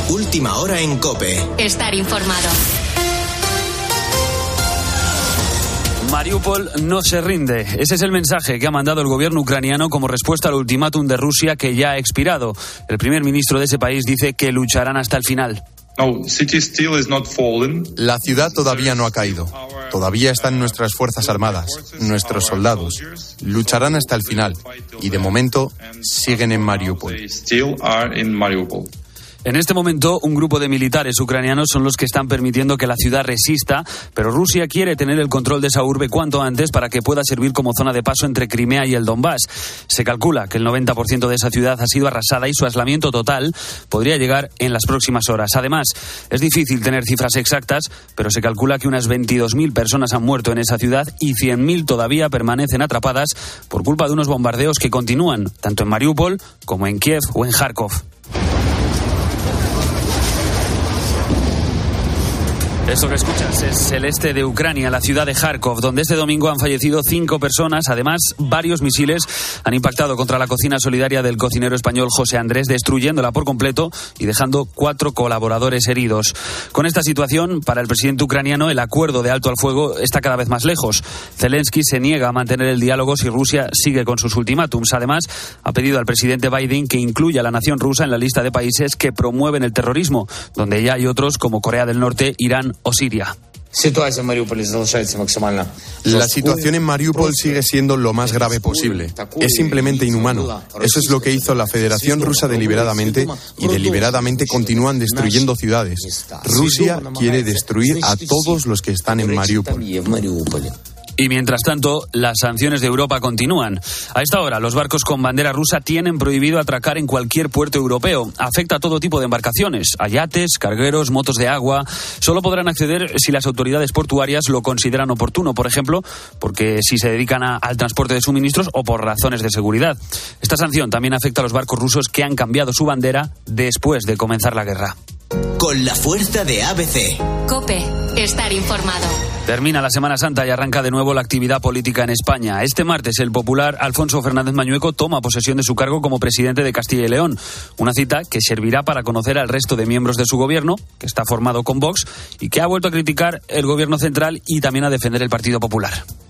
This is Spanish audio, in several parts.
Última hora en COPE. Estar informado. Mariupol no se rinde. Ese es el mensaje que ha mandado el gobierno ucraniano como respuesta al ultimátum de Rusia que ya ha expirado. El primer ministro de ese país dice que lucharán hasta el final. La ciudad todavía no ha caído. Todavía están nuestras fuerzas armadas, nuestros soldados. Lucharán hasta el final. Y de momento siguen en Mariupol. En este momento, un grupo de militares ucranianos son los que están permitiendo que la ciudad resista, pero Rusia quiere tener el control de esa urbe cuanto antes para que pueda servir como zona de paso entre Crimea y el Donbass. Se calcula que el 90% de esa ciudad ha sido arrasada y su aislamiento total podría llegar en las próximas horas. Además, es difícil tener cifras exactas, pero se calcula que unas 22.000 personas han muerto en esa ciudad y 100.000 todavía permanecen atrapadas por culpa de unos bombardeos que continúan, tanto en Mariupol como en Kiev o en Kharkov. Esto que escuchas es el este de Ucrania, la ciudad de Kharkov, donde este domingo han fallecido 5 personas. Además, varios misiles han impactado contra la cocina solidaria del cocinero español José Andrés, destruyéndola por completo y dejando 4 colaboradores heridos. Con esta situación, para el presidente ucraniano, el acuerdo de alto al fuego está cada vez más lejos. Zelensky se niega a mantener el diálogo si Rusia sigue con sus ultimátums. Además, ha pedido al presidente Biden que incluya a la nación rusa en la lista de países que promueven el terrorismo, donde ya hay otros como Corea del Norte, Irán o Siria. La situación en Mariupol sigue siendo lo más grave posible. Es simplemente inhumano. Eso es lo que hizo la Federación Rusa deliberadamente, y deliberadamente continúan destruyendo ciudades. Rusia quiere destruir a todos los que están en Mariupol. Y mientras tanto, las sanciones de Europa continúan. A esta hora, los barcos con bandera rusa tienen prohibido atracar en cualquier puerto europeo. Afecta a todo tipo de embarcaciones, a yates, cargueros, motos de agua. Solo podrán acceder si las autoridades portuarias lo consideran oportuno, por ejemplo, porque si se dedican al transporte de suministros o por razones de seguridad. Esta sanción también afecta a los barcos rusos que han cambiado su bandera después de comenzar la guerra. Con la fuerza de ABC. COPE. Estar informado. Termina la Semana Santa y arranca de nuevo la actividad política en España. Este martes el popular Alfonso Fernández Mañueco toma posesión de su cargo como presidente de Castilla y León. Una cita que servirá para conocer al resto de miembros de su gobierno, que está formado con Vox y que ha vuelto a criticar el gobierno central y también a defender el Partido Popular.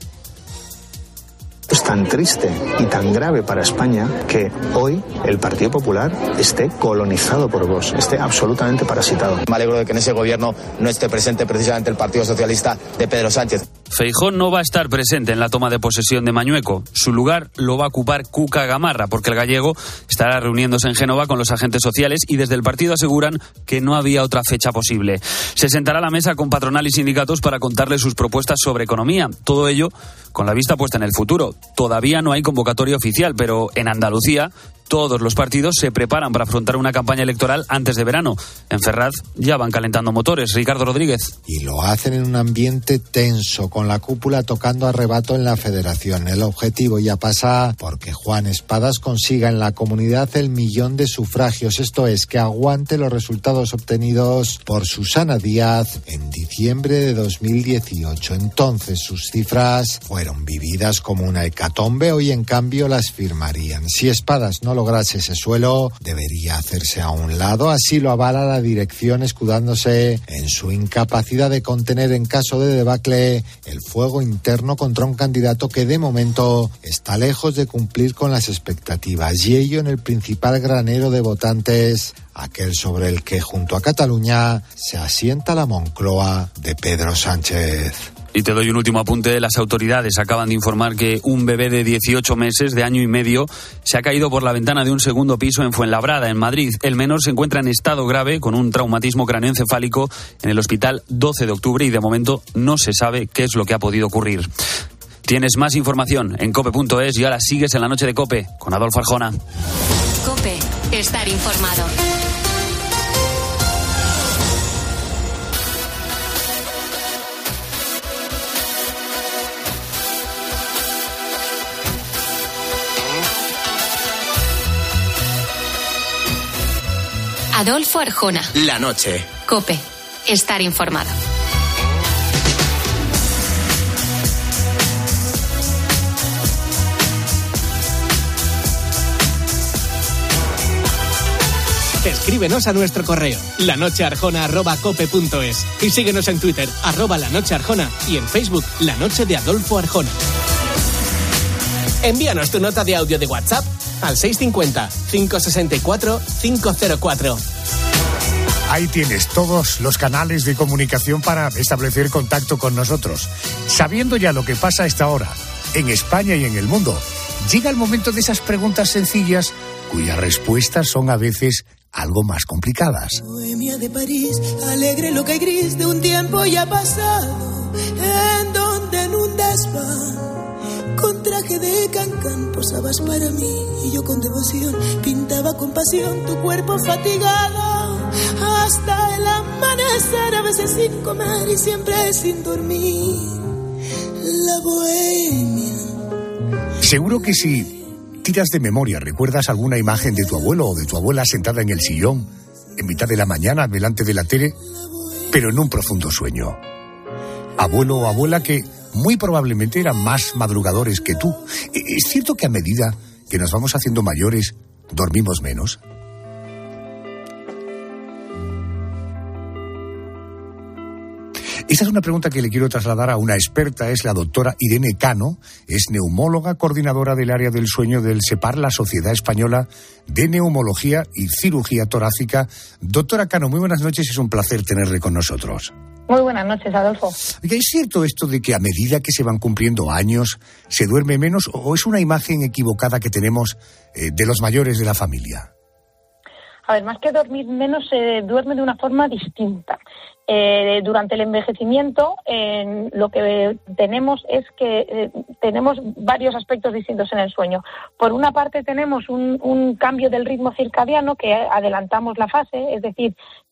Es tan triste y tan grave para España que hoy el Partido Popular esté colonizado por Vox, esté absolutamente parasitado. Me alegro de que en ese gobierno no esté presente precisamente el Partido Socialista de Pedro Sánchez. Feijóo no va a estar presente en la toma de posesión de Mañueco. Su lugar lo va a ocupar Cuca Gamarra, porque el gallego estará reuniéndose en Génova con los agentes sociales y desde el partido aseguran que no había otra fecha posible. Se sentará a la mesa con patronal y sindicatos para contarle sus propuestas sobre economía. Todo ello con la vista puesta en el futuro. Todavía no hay convocatoria oficial, pero en Andalucía todos los partidos se preparan para afrontar una campaña electoral antes de verano. En Ferraz ya van calentando motores. Ricardo Rodríguez. Y lo hacen en un ambiente tenso, con la cúpula tocando a rebato en la Federación. El objetivo ya pasa porque Juan Espadas consiga en la comunidad el 1.000.000 de sufragios. Esto es, que aguante los resultados obtenidos por Susana Díaz en diciembre de 2018. Entonces sus cifras fueron vividas como una hecatombe. Hoy, en cambio, las firmarían. Si Espadas no lograse ese suelo, debería hacerse a un lado. Así lo avala la dirección, escudándose en su incapacidad de contener en caso de debacle el fuego interno contra un candidato que de momento está lejos de cumplir con las expectativas, y ello en el principal granero de votantes, aquel sobre el que junto a Cataluña se asienta la Moncloa de Pedro Sánchez. Y te doy un último apunte. Las autoridades acaban de informar que un bebé de 18 meses, de año y medio, se ha caído por la ventana de un segundo piso en Fuenlabrada, en Madrid. El menor se encuentra en estado grave con un traumatismo craneoencefálico en el hospital 12 de octubre y de momento no se sabe qué es lo que ha podido ocurrir. Tienes más información en cope.es y ahora sigues en la noche de COPE con Adolfo Arjona. COPE. Estar informado. Adolfo Arjona. La noche. COPE. Estar informado. Escríbenos a nuestro correo lanochearjona@cope.es y síguenos en Twitter @lanochearjona y en Facebook La Noche de Adolfo Arjona. Envíanos tu nota de audio de WhatsApp al 650 564 504. Ahí tienes todos los canales de comunicación para establecer contacto con nosotros. Sabiendo ya lo que pasa a esta hora, en España y en el mundo, llega el momento de esas preguntas sencillas cuyas respuestas son a veces algo más complicadas. Bohemia de París, alegre, loca y gris de un tiempo ya pasado, en donde en un desván, con traje de cancán posabas para mí y yo con devoción pintaba con pasión tu cuerpo fatigado. Hasta el amanecer, a veces sin comer y siempre sin dormir. La bohemia. Seguro que si tiras de memoria, recuerdas alguna imagen de tu abuelo o de tu abuela sentada en el sillón, en mitad de la mañana, delante de la tele, pero en un profundo sueño. Abuelo o abuela que muy probablemente eran más madrugadores que tú. ¿Es cierto que a medida que nos vamos haciendo mayores, dormimos menos? Esta es una pregunta que le quiero trasladar a una experta, es la doctora Irene Cano, es neumóloga, coordinadora del área del sueño del SEPAR, la Sociedad Española de Neumología y Cirugía Torácica. Doctora Cano, muy buenas noches, es un placer tenerle con nosotros. Muy buenas noches, Adolfo. Oiga, ¿es cierto esto de que a medida que se van cumpliendo años se duerme menos o es una imagen equivocada que tenemos de los mayores de la familia? A ver, más que dormir menos, se duerme de una forma distinta. Durante el envejecimiento, lo que tenemos es que tenemos varios aspectos distintos en el sueño. Por una parte, tenemos un cambio del ritmo circadiano, que adelantamos la fase, es decir,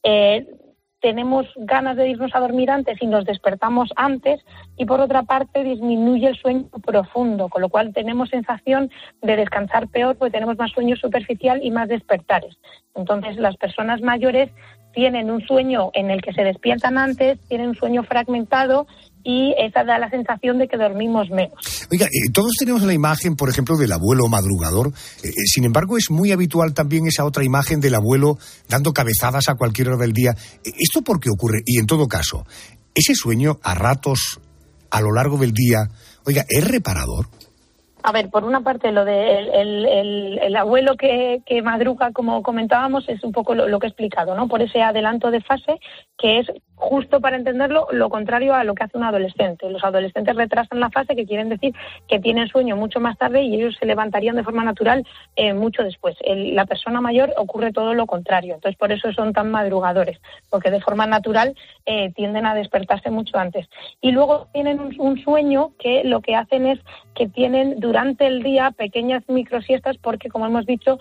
tenemos ganas de irnos a dormir antes y nos despertamos antes, y por otra parte disminuye el sueño profundo, con lo cual tenemos sensación de descansar peor porque tenemos más sueño superficial y más despertares. Entonces las personas mayores tienen un sueño en el que se despiertan antes, tienen un sueño fragmentado y esa da la sensación de que dormimos menos. Oiga, todos tenemos la imagen, por ejemplo, del abuelo madrugador. Sin embargo, es muy habitual también esa otra imagen del abuelo dando cabezadas a cualquier hora del día. ¿Esto por qué ocurre? Y en todo caso, ¿ese sueño a ratos, a lo largo del día, oiga, es reparador? A ver, por una parte, lo de el abuelo que madruga, como comentábamos, es un poco lo que he explicado, ¿no? Por ese adelanto de fase, que es justo, para entenderlo, lo contrario a lo que hace un adolescente. Los adolescentes retrasan la fase, que quieren decir que tienen sueño mucho más tarde y ellos se levantarían de forma natural mucho después. La persona mayor ocurre todo lo contrario. Entonces, por eso son tan madrugadores, porque de forma natural tienden a despertarse mucho antes. Y luego tienen un sueño que lo que hacen es que tienen durante el día pequeñas microsiestas, porque, como hemos dicho,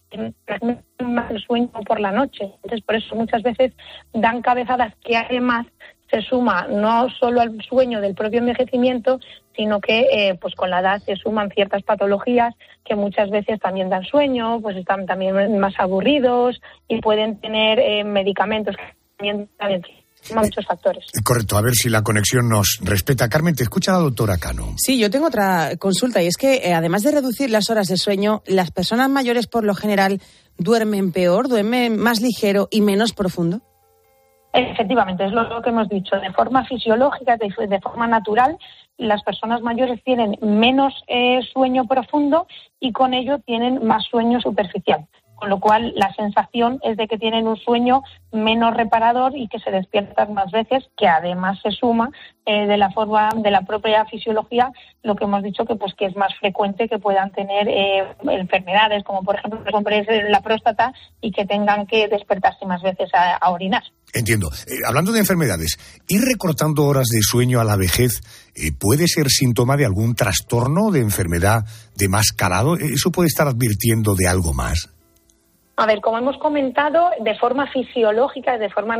más el sueño por la noche. Entonces, por eso muchas veces dan cabezadas, que además se suma no solo al sueño del propio envejecimiento, sino que pues con la edad se suman ciertas patologías que muchas veces también dan sueño, pues están también más aburridos y pueden tener medicamentos que también muchos factores. Correcto, a ver si la conexión nos respeta. Carmen, te escucha la doctora Cano. Sí, yo tengo otra consulta, y es que además de reducir las horas de sueño, las personas mayores por lo general duermen peor, duermen más ligero y menos profundo. Efectivamente, es lo que hemos dicho. De forma fisiológica, de forma natural, las personas mayores tienen menos sueño profundo y con ello tienen más sueño superficial. Con lo cual, la sensación es de que tienen un sueño menos reparador y que se despiertan más veces, que además se suma de la forma de la propia fisiología, lo que hemos dicho que es más frecuente que puedan tener enfermedades, como por ejemplo la próstata, y que tengan que despertarse más veces a orinar. Entiendo. Hablando de enfermedades, ¿ir recortando horas de sueño a la vejez puede ser síntoma de algún trastorno de enfermedad de más calado? ¿Eso puede estar advirtiendo de algo más? A ver, como hemos comentado, de forma fisiológica, de forma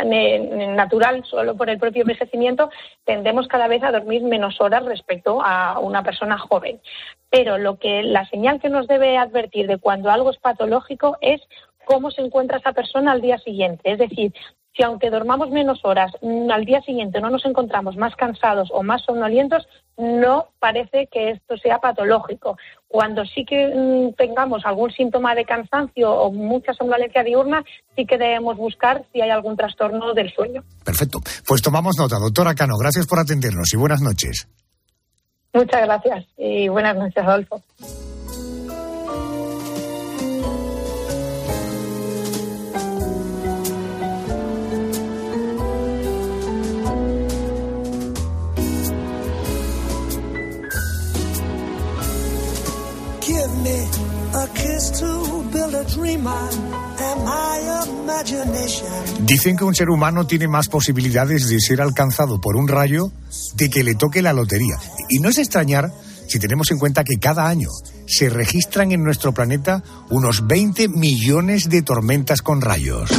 natural, solo por el propio envejecimiento, tendemos cada vez a dormir menos horas respecto a una persona joven. Pero la señal que nos debe advertir de cuando algo es patológico es cómo se encuentra esa persona al día siguiente. Es decir, si aunque dormamos menos horas, al día siguiente no nos encontramos más cansados o más somnolientos, no parece que esto sea patológico. Cuando sí que tengamos algún síntoma de cansancio o mucha somnolencia diurna, sí que debemos buscar si hay algún trastorno del sueño. Perfecto. Pues tomamos nota. Doctora Cano, gracias por atendernos y buenas noches. Muchas gracias y buenas noches, Adolfo. Dicen que un ser humano tiene más posibilidades de ser alcanzado por un rayo de que le toque la lotería. Y no es extrañar si tenemos en cuenta que cada año se registran en nuestro planeta unos 20 millones de tormentas con rayos.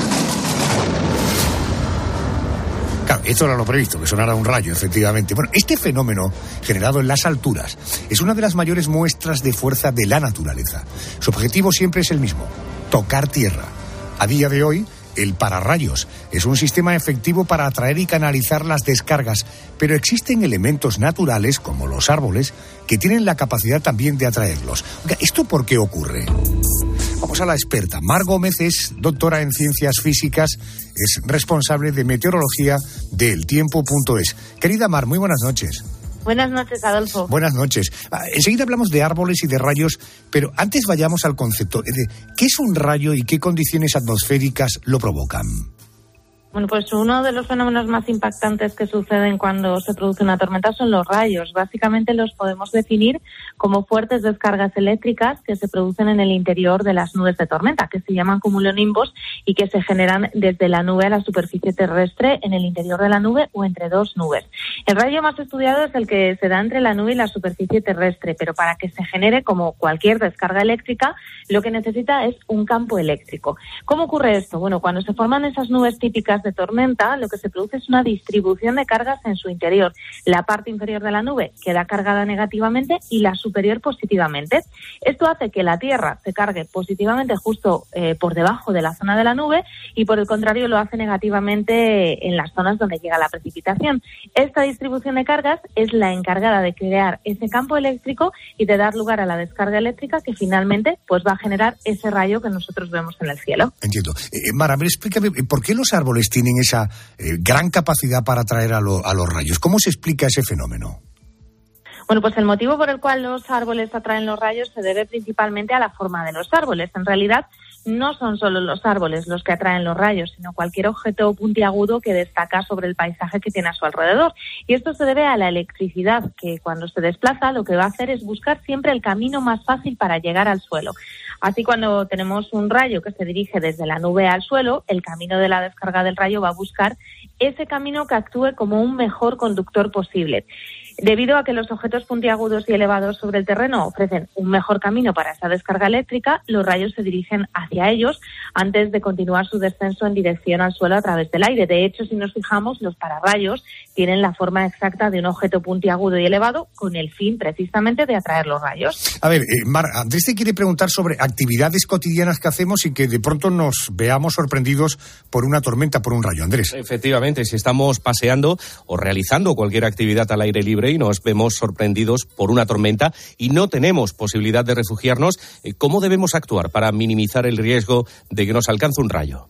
Claro, esto era lo previsto, que sonara un rayo, efectivamente. Bueno, este fenómeno, generado en las alturas, es una de las mayores muestras de fuerza de la naturaleza. Su objetivo siempre es el mismo: tocar tierra. A día de hoy, el pararrayos es un sistema efectivo para atraer y canalizar las descargas, pero existen elementos naturales, como los árboles, que tienen la capacidad también de atraerlos. ¿Esto por qué ocurre? Vamos a la experta. Mar Gómez es doctora en Ciencias Físicas, es responsable de meteorología de eltiempo.es. Querida Mar, muy buenas noches. Buenas noches, Adolfo. Buenas noches. Enseguida hablamos de árboles y de rayos, pero antes vayamos al concepto de ¿qué es un rayo y qué condiciones atmosféricas lo provocan? Bueno, pues uno de los fenómenos más impactantes que suceden cuando se produce una tormenta son los rayos. Básicamente los podemos definir como fuertes descargas eléctricas que se producen en el interior de las nubes de tormenta, que se llaman cumulonimbos y que se generan desde la nube a la superficie terrestre, en el interior de la nube o entre dos nubes. El rayo más estudiado es el que se da entre la nube y la superficie terrestre, pero para que se genere, como cualquier descarga eléctrica, lo que necesita es un campo eléctrico. ¿Cómo ocurre esto? Bueno, cuando se forman esas nubes típicas de tormenta, lo que se produce es una distribución de cargas en su interior. La parte inferior de la nube queda cargada negativamente y la superior positivamente. Esto hace que la Tierra se cargue positivamente justo por debajo de la zona de la nube y por el contrario lo hace negativamente en las zonas donde llega la precipitación. Esta distribución de cargas es la encargada de crear ese campo eléctrico y de dar lugar a la descarga eléctrica que finalmente pues va a generar ese rayo que nosotros vemos en el cielo. Entiendo. Mara, explícame, ¿por qué los árboles tienen esa gran capacidad para atraer a los rayos? ¿Cómo se explica ese fenómeno? Bueno, pues el motivo por el cual los árboles atraen los rayos se debe principalmente a la forma de los árboles. En realidad, no son solo los árboles los que atraen los rayos, sino cualquier objeto puntiagudo que destaca sobre el paisaje que tiene a su alrededor. Y esto se debe a la electricidad, que cuando se desplaza lo que va a hacer es buscar siempre el camino más fácil para llegar al suelo. Así, cuando tenemos un rayo que se dirige desde la nube al suelo, el camino de la descarga del rayo va a buscar ese camino que actúe como un mejor conductor posible. Debido a que los objetos puntiagudos y elevados sobre el terreno ofrecen un mejor camino para esa descarga eléctrica, los rayos se dirigen hacia ellos antes de continuar su descenso en dirección al suelo a través del aire. De hecho, si nos fijamos, los pararrayos tienen la forma exacta de un objeto puntiagudo y elevado con el fin precisamente de atraer los rayos. A ver, Mar, Andrés te quiere preguntar sobre actividades cotidianas que hacemos y que de pronto nos veamos sorprendidos por una tormenta, por un rayo. Andrés. Efectivamente, si estamos paseando o realizando cualquier actividad al aire libre y nos vemos sorprendidos por una tormenta y no tenemos posibilidad de refugiarnos, ¿cómo debemos actuar para minimizar el riesgo de que nos alcance un rayo?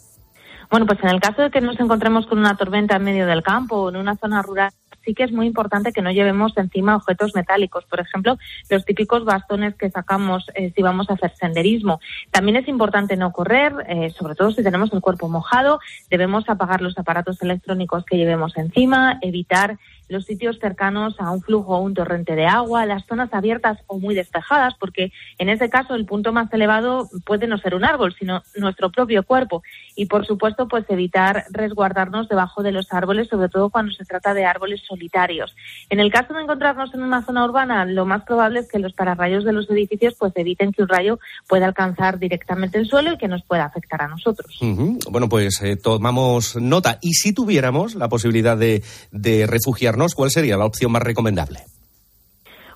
Bueno, pues en el caso de que nos encontremos con una tormenta en medio del campo o en una zona rural, sí que es muy importante que no llevemos encima objetos metálicos, por ejemplo, los típicos bastones que sacamos si vamos a hacer senderismo. También es importante no correr, sobre todo si tenemos el cuerpo mojado, debemos apagar los aparatos electrónicos que llevemos encima, evitar los sitios cercanos a un flujo o un torrente de agua, las zonas abiertas o muy despejadas, porque en ese caso el punto más elevado puede no ser un árbol, sino nuestro propio cuerpo. Y por supuesto, pues evitar resguardarnos debajo de los árboles, sobre todo cuando se trata de árboles solitarios. En el caso de encontrarnos en una zona urbana, lo más probable es que los pararrayos de los edificios pues eviten que un rayo pueda alcanzar directamente el suelo y que nos pueda afectar a nosotros. Bueno, pues tomamos nota. Y si tuviéramos la posibilidad de refugiarnos, ¿cuál sería la opción más recomendable?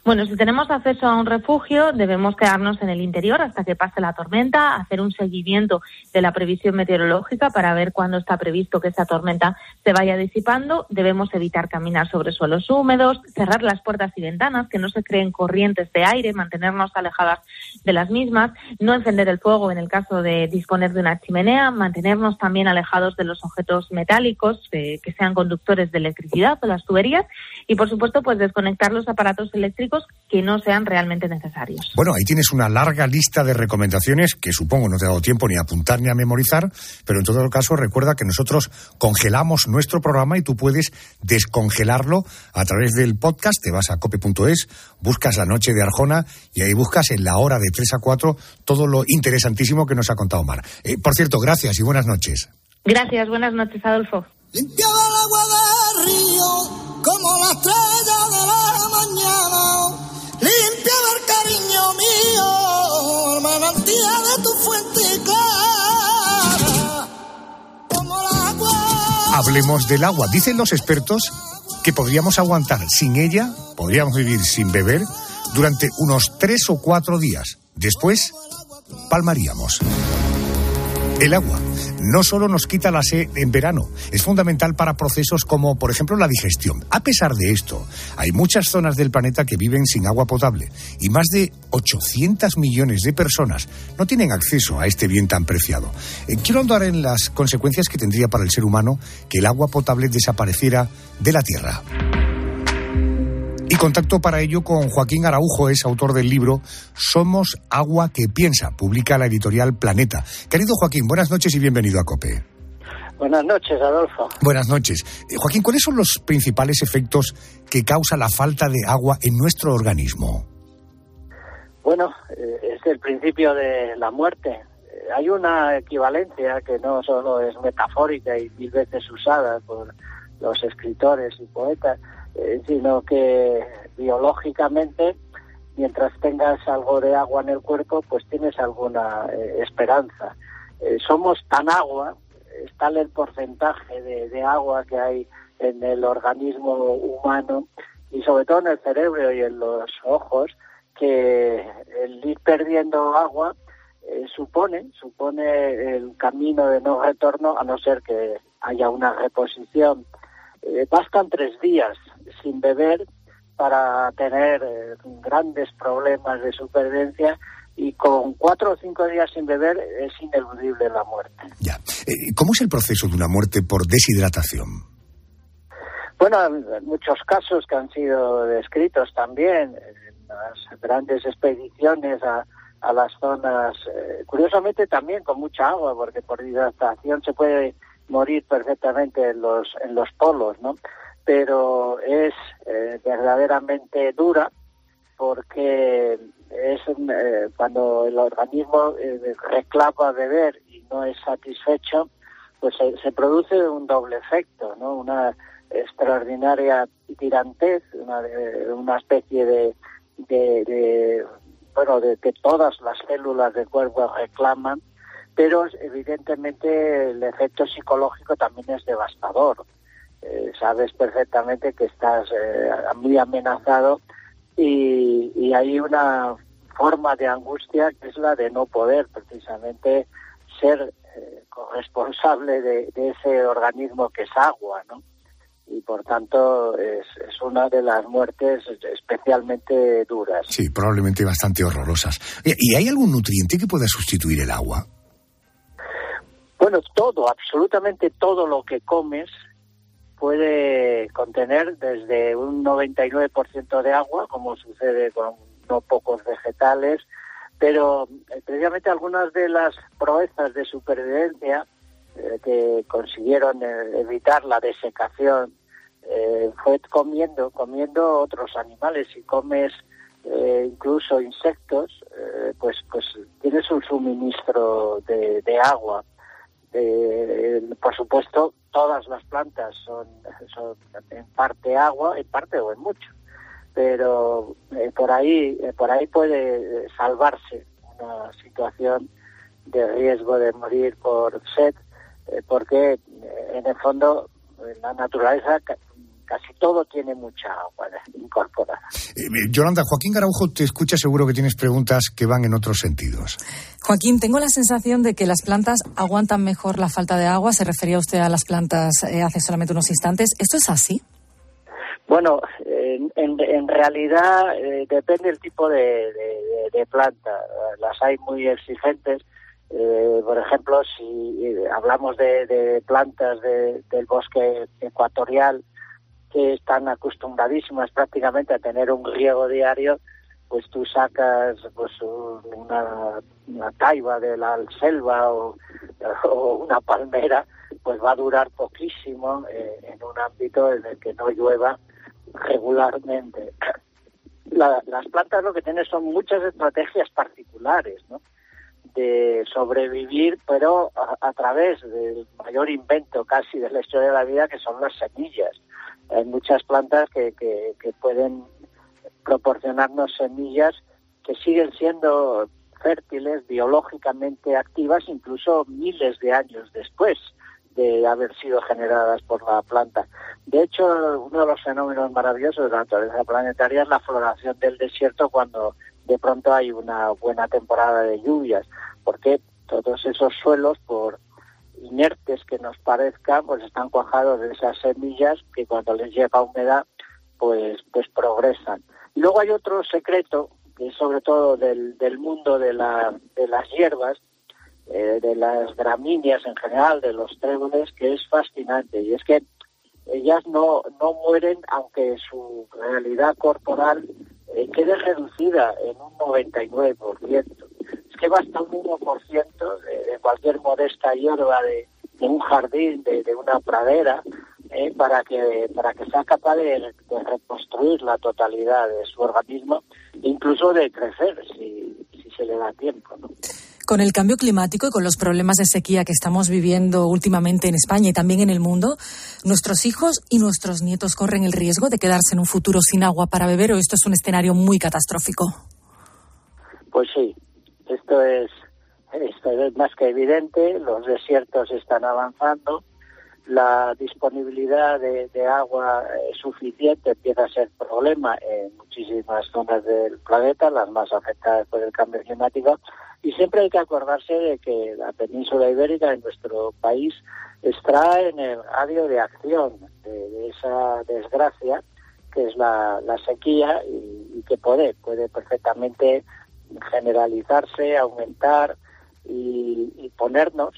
Bueno, si tenemos acceso a un refugio, debemos quedarnos en el interior hasta que pase la tormenta, hacer un seguimiento de la previsión meteorológica para ver cuándo está previsto que esa tormenta se vaya disipando. Debemos evitar caminar sobre suelos húmedos, cerrar las puertas y ventanas, que no se creen corrientes de aire, mantenernos alejadas de las mismas, no encender el fuego en el caso de disponer de una chimenea, mantenernos también alejados de los objetos metálicos que sean conductores de electricidad o las tuberías y, por supuesto, pues desconectar los aparatos eléctricos que no sean realmente necesarios. Bueno, ahí tienes una larga lista de recomendaciones que supongo no te ha dado tiempo ni a apuntar ni a memorizar, pero en todo caso recuerda que nosotros congelamos nuestro programa y tú puedes descongelarlo a través del podcast. Te vas a cope.es, buscas La Noche de Arjona y ahí buscas en la hora de 3 a 4 todo lo interesantísimo que nos ha contado Mar. Por cierto, gracias y buenas noches. Gracias, buenas noches, Adolfo. Limpiaba el agua del río como la estrella de la mañana. Limpiaba el cariño mío, el manantial de tu fuente clara, como el agua. Hablemos del agua. Dicen los expertos que podríamos aguantar sin ella, podríamos vivir sin beber durante unos 3 o 4 días. Después, palmaríamos. El agua no solo nos quita la sed en verano, es fundamental para procesos como, por ejemplo, la digestión. A pesar de esto, hay muchas zonas del planeta que viven sin agua potable y más de 800 millones de personas no tienen acceso a este bien tan preciado. Quiero ahondar en las consecuencias que tendría para el ser humano que el agua potable desapareciera de la Tierra. Y contacto para ello con Joaquín Araujo, es autor del libro Somos agua que piensa, publica la editorial Planeta. Querido Joaquín, buenas noches y bienvenido a COPE. Buenas noches, Adolfo. Buenas noches. Joaquín, ¿cuáles son los principales efectos que causa la falta de agua en nuestro organismo? Bueno, es el principio de la muerte. Hay una equivalencia que no solo es metafórica y 1000 veces usada por los escritores y poetas, sino que biológicamente, mientras tengas algo de agua en el cuerpo, pues tienes alguna esperanza. Somos tan agua, es tal el porcentaje de agua que hay en el organismo humano y sobre todo en el cerebro y en los ojos, que el ir perdiendo agua supone el camino de no retorno, a no ser que haya una reposición. Bastan 3 días sin beber para tener grandes problemas de supervivencia y con 4 o 5 días sin beber es ineludible la muerte. Ya. ¿Cómo es el proceso de una muerte por deshidratación? Bueno, en muchos casos que han sido descritos también, en las grandes expediciones a las zonas, curiosamente también con mucha agua, porque por hidratación se puede morir perfectamente en los polos, ¿no? Pero es verdaderamente dura porque es cuando el organismo reclama beber y no es satisfecho, pues se produce un doble efecto, ¿no? Una extraordinaria tirantez, una especie de que todas las células del cuerpo reclaman, pero evidentemente el efecto psicológico también es devastador. Sabes perfectamente que estás muy amenazado y hay una forma de angustia que es la de no poder precisamente ser corresponsable de ese organismo que es agua, ¿no? Y por tanto es una de las muertes especialmente duras. Sí, probablemente bastante horrorosas. ¿Y hay algún nutriente que pueda sustituir el agua? Bueno, absolutamente todo lo que comes puede contener desde un 99% de agua, como sucede con no pocos vegetales, pero precisamente algunas de las proezas de supervivencia que consiguieron evitar la desecación fue comiendo otros animales. Si comes incluso insectos, pues tienes un suministro de agua. Por supuesto, todas las plantas son en parte agua, en parte o en mucho, pero por ahí puede salvarse una situación de riesgo de morir por sed, porque en el fondo la naturaleza casi todo tiene mucha agua incorporada. Yolanda, Joaquín Garaujo te escucha, seguro que tienes preguntas que van en otros sentidos. Joaquín, tengo la sensación de que las plantas aguantan mejor la falta de agua. Se refería usted a las plantas hace solamente unos instantes. ¿Esto es así? Bueno, en realidad depende del tipo de planta. Las hay muy exigentes. Por ejemplo, si hablamos de plantas del bosque ecuatorial que están acostumbradísimas prácticamente a tener un riego diario, pues tú sacas pues una taiba de la selva o una palmera, pues va a durar poquísimo en un ámbito en el que no llueva regularmente. Las plantas lo que tienen son muchas estrategias particulares, ¿no?, de sobrevivir, pero a través del mayor invento casi de la historia de la vida, que son las semillas. Hay muchas plantas que pueden proporcionarnos semillas que siguen siendo fértiles, biológicamente activas, incluso miles de años después de haber sido generadas por la planta. De hecho, uno de los fenómenos maravillosos de la naturaleza planetaria es la floración del desierto cuando de pronto hay una buena temporada de lluvias, porque todos esos suelos, por inertes que nos parezcan, pues están cuajados de esas semillas que cuando les llega humedad, pues progresan. Y luego hay otro secreto, que es sobre todo del mundo de las hierbas, de las gramíneas en general, de los tréboles, que es fascinante, y es que ellas no mueren aunque su realidad corporal quede reducida en un 99%. Es que basta un 1% de cualquier modesta hierba de un jardín, de una pradera, para que sea capaz de reconstruir la totalidad de su organismo, incluso de crecer si se le da tiempo, ¿no? Con el cambio climático y con los problemas de sequía que estamos viviendo últimamente en España y también en el mundo, ¿nuestros hijos y nuestros nietos corren el riesgo de quedarse en un futuro sin agua para beber, o esto es un escenario muy catastrófico? Pues sí, esto es más que evidente. Los desiertos están avanzando, la disponibilidad de agua suficiente empieza a ser problema en muchísimas zonas del planeta, las más afectadas por el cambio climático, y siempre hay que acordarse de que la península ibérica, en nuestro país, está en el radio de acción de esa desgracia que es la sequía, y que puede perfectamente generalizarse, aumentar y ponernos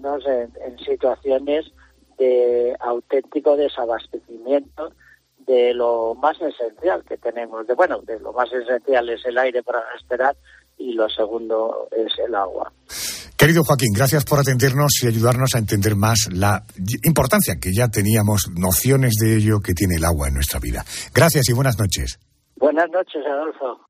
en situaciones de auténtico desabastecimiento de lo más esencial que tenemos. De lo más esencial es el aire para respirar, y lo segundo es el agua. Querido Joaquín, gracias por atendernos y ayudarnos a entender más la importancia, que ya teníamos nociones de ello, que tiene el agua en nuestra vida. Gracias y buenas noches. Buenas noches, Adolfo.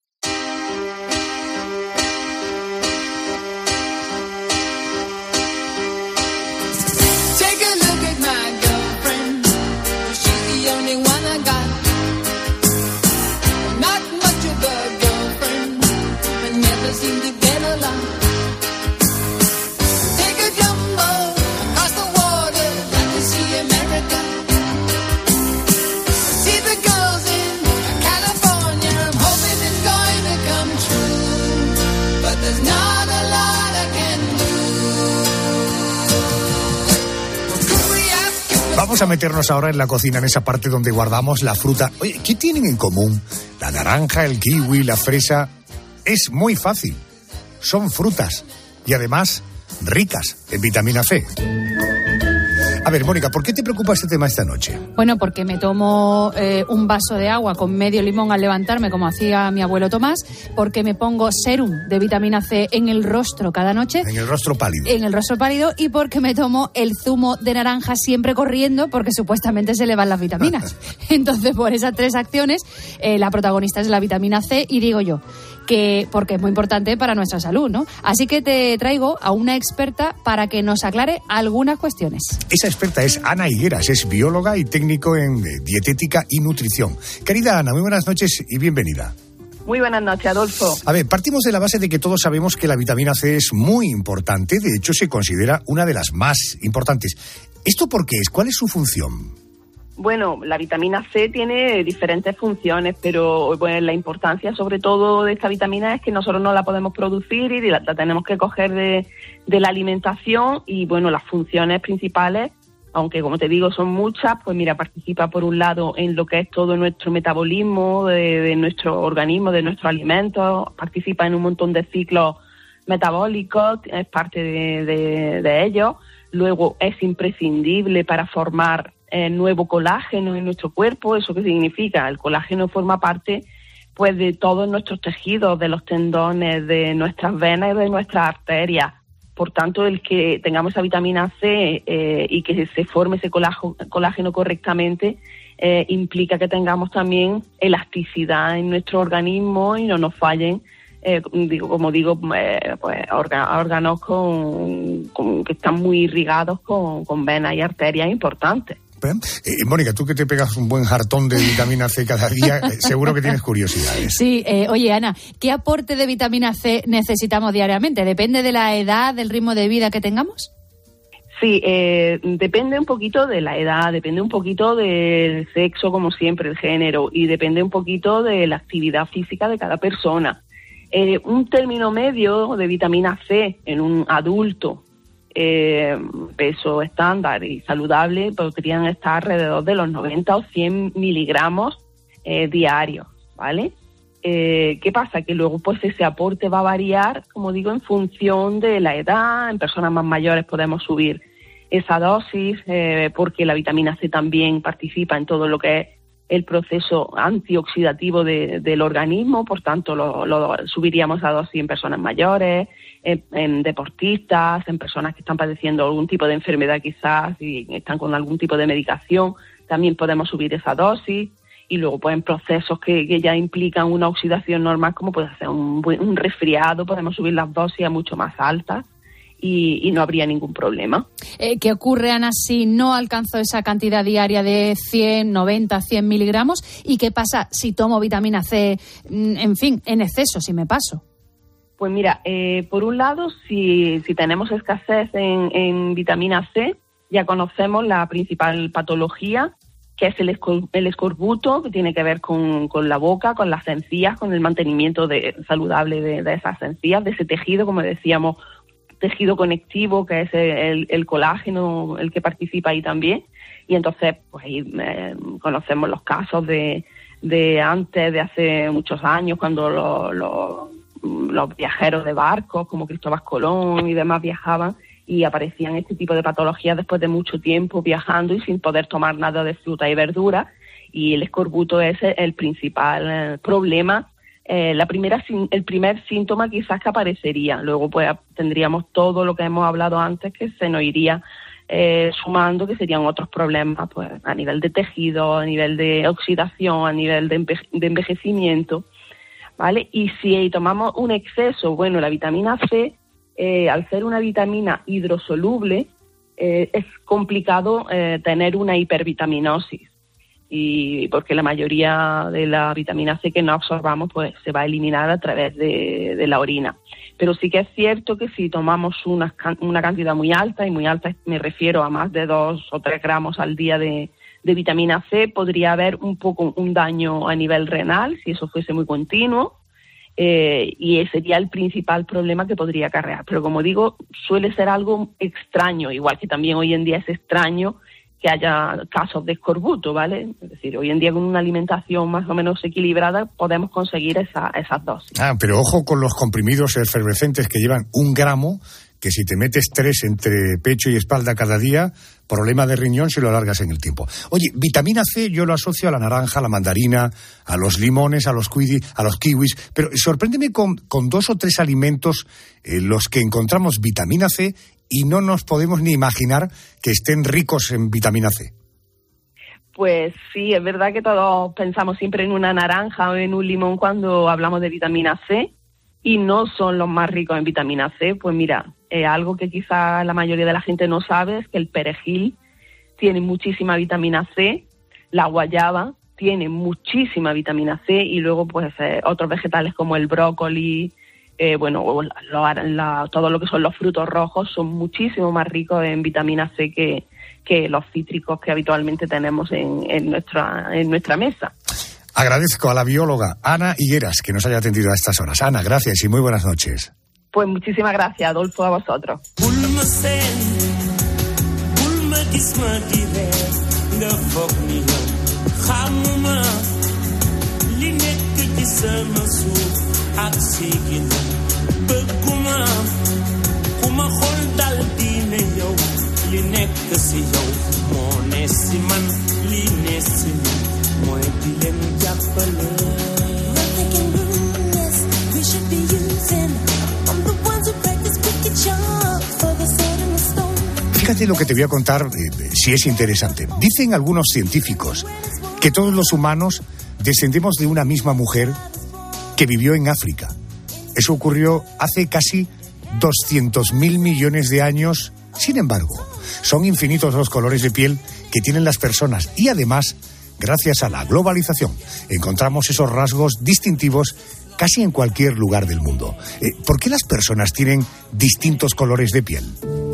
Vamos a meternos ahora en la cocina, en esa parte donde guardamos la fruta. Oye, ¿qué tienen en común la naranja, el kiwi, la fresa? Es muy fácil. Son frutas y además ricas en vitamina C. A ver, Mónica, ¿por qué te preocupa este tema esta noche? Bueno, porque me tomo un vaso de agua con medio limón al levantarme, como hacía mi abuelo Tomás, porque me pongo serum de vitamina C en el rostro cada noche. En el rostro pálido. En el rostro pálido, y porque me tomo el zumo de naranja siempre corriendo, porque supuestamente se le van las vitaminas. Entonces, por esas tres acciones, la protagonista es la vitamina C, y digo yo que porque es muy importante para nuestra salud, ¿no? Así que te traigo a una experta para que nos aclare algunas cuestiones. Esa experta es Ana Higueras, es bióloga y técnico en dietética y nutrición. Querida Ana, muy buenas noches y bienvenida. Muy buenas noches, Adolfo. A ver, partimos de la base de que todos sabemos que la vitamina C es muy importante, de hecho se considera una de las más importantes. ¿Esto por qué es? ¿Cuál es su función? Bueno, la vitamina C tiene diferentes funciones, pero bueno, la importancia sobre todo de esta vitamina es que nosotros no la podemos producir y la tenemos que coger de la alimentación. Y bueno, las funciones principales, aunque como te digo son muchas, pues mira, participa por un lado en lo que es todo nuestro metabolismo de nuestro organismo, de nuestros alimentos, participa en un montón de ciclos metabólicos, es parte de ellos. Luego es imprescindible para formar nuevo colágeno en nuestro cuerpo. ¿Eso qué significa? El colágeno forma parte pues de todos nuestros tejidos, de los tendones, de nuestras venas y de nuestras arterias. Por tanto, el que tengamos esa vitamina C y que se forme ese colágeno correctamente implica que tengamos también elasticidad en nuestro organismo y no nos fallen órganos que están muy irrigados con venas y arterias importantes. Mónica, tú que te pegas un buen jartón de vitamina C cada día, seguro que tienes curiosidades. Sí, oye Ana, ¿qué aporte de vitamina C necesitamos diariamente? ¿Depende de la edad, del ritmo de vida que tengamos? Sí, depende un poquito de la edad, depende un poquito del sexo, como siempre, el género, y depende un poquito de la actividad física de cada persona. Un término medio de vitamina C en un adulto, peso estándar y saludable, podrían estar alrededor de los 90 o 100 miligramos diarios, ¿vale? ¿Qué pasa? Que luego pues ese aporte va a variar, como digo, en función de la edad. En personas más mayores podemos subir esa dosis porque la vitamina C también participa en todo lo que es el proceso antioxidativo del organismo, por tanto lo subiríamos a dosis en personas mayores, en deportistas, en personas que están padeciendo algún tipo de enfermedad quizás y están con algún tipo de medicación, también podemos subir esa dosis. Y luego pues en procesos que ya implican una oxidación normal, como puede ser un resfriado, podemos subir las dosis a mucho más altas y no habría ningún problema. ¿Qué ocurre, Ana, si no alcanzo esa cantidad diaria de 100, 90, 100 miligramos? ¿Y qué pasa si tomo vitamina C, en fin, en exceso, si me paso? Pues mira, por un lado, si tenemos escasez en vitamina C, ya conocemos la principal patología, que es el escorbuto, que tiene que ver con la boca, con las encías, con el mantenimiento saludable de esas encías, de ese tejido, como decíamos, tejido conectivo, que es el colágeno, el que participa ahí también. Y entonces, pues ahí conocemos los casos de antes, de hace muchos años, cuando los viajeros de barcos, como Cristóbal Colón y demás, viajaban y aparecían este tipo de patologías después de mucho tiempo viajando y sin poder tomar nada de fruta y verdura. Y el escorbuto es el principal problema. El primer síntoma quizás que aparecería. Luego pues tendríamos todo lo que hemos hablado antes, que se nos iría sumando, que serían otros problemas pues a nivel de tejido, a nivel de oxidación, a nivel de envejecimiento, ¿vale? Y si tomamos un exceso, bueno, la vitamina C, al ser una vitamina hidrosoluble, es complicado tener una hipervitaminosis. Y porque la mayoría de la vitamina C que no absorbamos pues se va a eliminar a través de la orina. Pero sí que es cierto que si tomamos una cantidad muy alta, y muy alta me refiero a más de 2 o 3 gramos al día de vitamina C, podría haber un daño a nivel renal si eso fuese muy continuo, y ese sería el principal problema que podría acarrear. Pero como digo, suele ser algo extraño, igual que también hoy en día es extraño que haya casos de escorbuto, ¿vale? Es decir, hoy en día con una alimentación más o menos equilibrada podemos conseguir esas dosis. Pero ojo con los comprimidos efervescentes que llevan 1 gramo, que si te metes 3 entre pecho y espalda cada día, problema de riñón si lo alargas en el tiempo. Oye, vitamina C yo lo asocio a la naranja, a la mandarina, a los limones, a los kiwis, pero sorpréndeme con 2 o 3 alimentos en los que encontramos vitamina C y no nos podemos ni imaginar que estén ricos en vitamina C. Pues sí, es verdad que todos pensamos siempre en una naranja o en un limón cuando hablamos de vitamina C y no son los más ricos en vitamina C. Pues mira, algo que quizá la mayoría de la gente no sabe es que el perejil tiene muchísima vitamina C, la guayaba tiene muchísima vitamina C y luego pues otros vegetales como el brócoli, todo lo que son los frutos rojos son muchísimo más ricos en vitamina C que que los cítricos que habitualmente tenemos en nuestra mesa. Agradezco a la bióloga Ana Higueras que nos haya atendido a estas horas. Ana, gracias y muy buenas noches. Pues muchísimas gracias, Adolfo, a vosotros. Fíjate lo que te voy a contar, si es interesante. Dicen algunos científicos que todos los humanos descendemos de una misma mujer que vivió en África. Eso ocurrió hace casi 200.000 millones de años. Sin embargo, son infinitos los colores de piel que tienen las personas y además, gracias a la globalización, encontramos esos rasgos distintivos casi en cualquier lugar del mundo. ¿Por qué las personas tienen distintos colores de piel?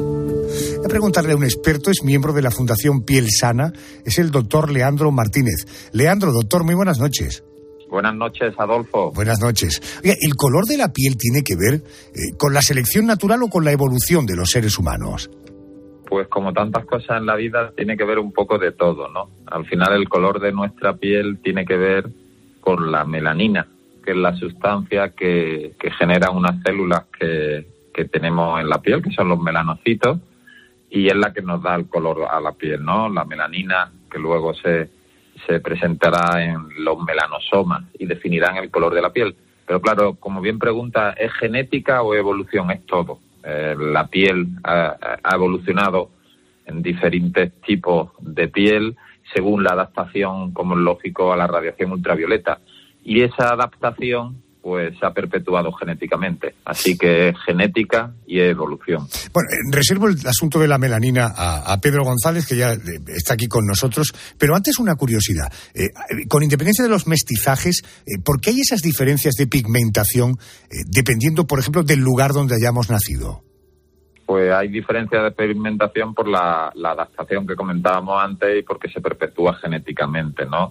Voy a preguntarle a un experto, es miembro de la Fundación Piel Sana, es el doctor Leandro Martínez. Leandro, doctor, muy buenas noches. Buenas noches, Adolfo. Buenas noches. Oiga, ¿el color de la piel tiene que ver con la selección natural o con la evolución de los seres humanos? Pues como tantas cosas en la vida, tiene que ver un poco de todo, ¿no? Al final el color de nuestra piel tiene que ver con la melanina, que es la sustancia que genera unas células que tenemos en la piel, que son los melanocitos, y es la que nos da el color a la piel, ¿no? La melanina, que luego se presentará en los melanosomas y definirán el color de la piel. Pero claro, como bien pregunta, ¿es genética o evolución? Es todo. La piel ha evolucionado en diferentes tipos de piel según la adaptación, como es lógico, a la radiación ultravioleta. Y esa adaptación pues se ha perpetuado genéticamente. Así que es genética y evolución. Bueno, reservo el asunto de la melanina a Pedro González, que ya está aquí con nosotros, pero antes una curiosidad. Con independencia de los mestizajes, ¿por qué hay esas diferencias de pigmentación dependiendo, por ejemplo, del lugar donde hayamos nacido? Pues hay diferencias de pigmentación por la adaptación que comentábamos antes y porque se perpetúa genéticamente, ¿no?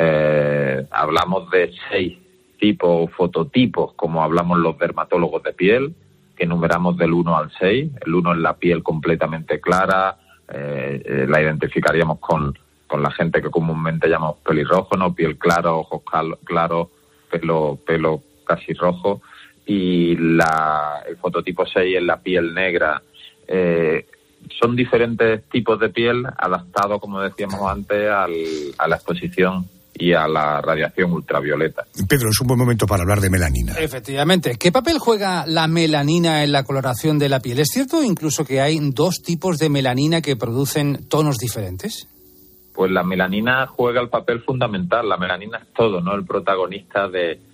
Hablamos de 6 tipos, fototipos, como hablamos los dermatólogos de piel, que enumeramos del 1 al 6. El 1 es la piel completamente clara, la identificaríamos con la gente que comúnmente llamamos pelirrojo, ¿no? Piel clara, ojos claros, pelo casi rojo. Y el fototipo 6 es la piel negra. Son diferentes tipos de piel adaptados, como decíamos antes, a la exposición y a la radiación ultravioleta. Pedro, es un buen momento para hablar de melanina. Efectivamente. ¿Qué papel juega la melanina en la coloración de la piel? ¿Es cierto incluso que hay 2 tipos de melanina que producen tonos diferentes? Pues la melanina juega el papel fundamental. La melanina es todo, ¿no? El protagonista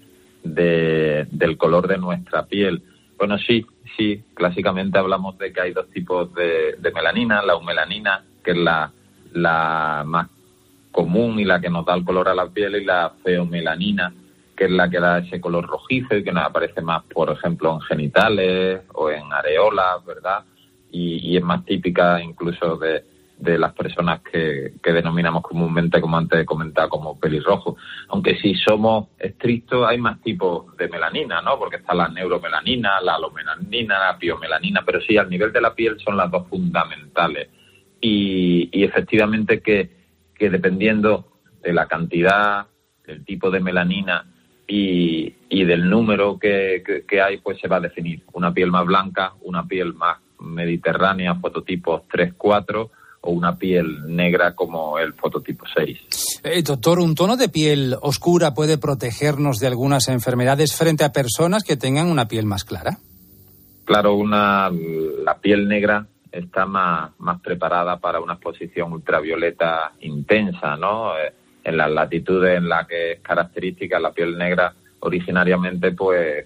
del color de nuestra piel. Bueno, sí, clásicamente hablamos de que hay 2 tipos de melanina. La eumelanina, que es la más común y la que nos da el color a la piel, y la feomelanina, que es la que da ese color rojizo y que nos aparece más, por ejemplo, en genitales o en areolas, ¿verdad? Y es más típica incluso de las personas que denominamos comúnmente, como antes he comentado, como pelirrojo. Aunque si somos estrictos, hay más tipos de melanina, ¿no? Porque está la neuromelanina, la alomelanina, la piomelanina, pero sí, al nivel de la piel son las 2 fundamentales. Y efectivamente que dependiendo de la cantidad, del tipo de melanina y del número que hay, pues se va a definir una piel más blanca, una piel más mediterránea, fototipos 3, 4, o una piel negra como el fototipo 6. Doctor, ¿un tono de piel oscura puede protegernos de algunas enfermedades frente a personas que tengan una piel más clara? Claro, la piel negra está más preparada para una exposición ultravioleta intensa, ¿no? En las latitudes en las que es característica la piel negra, originariamente pues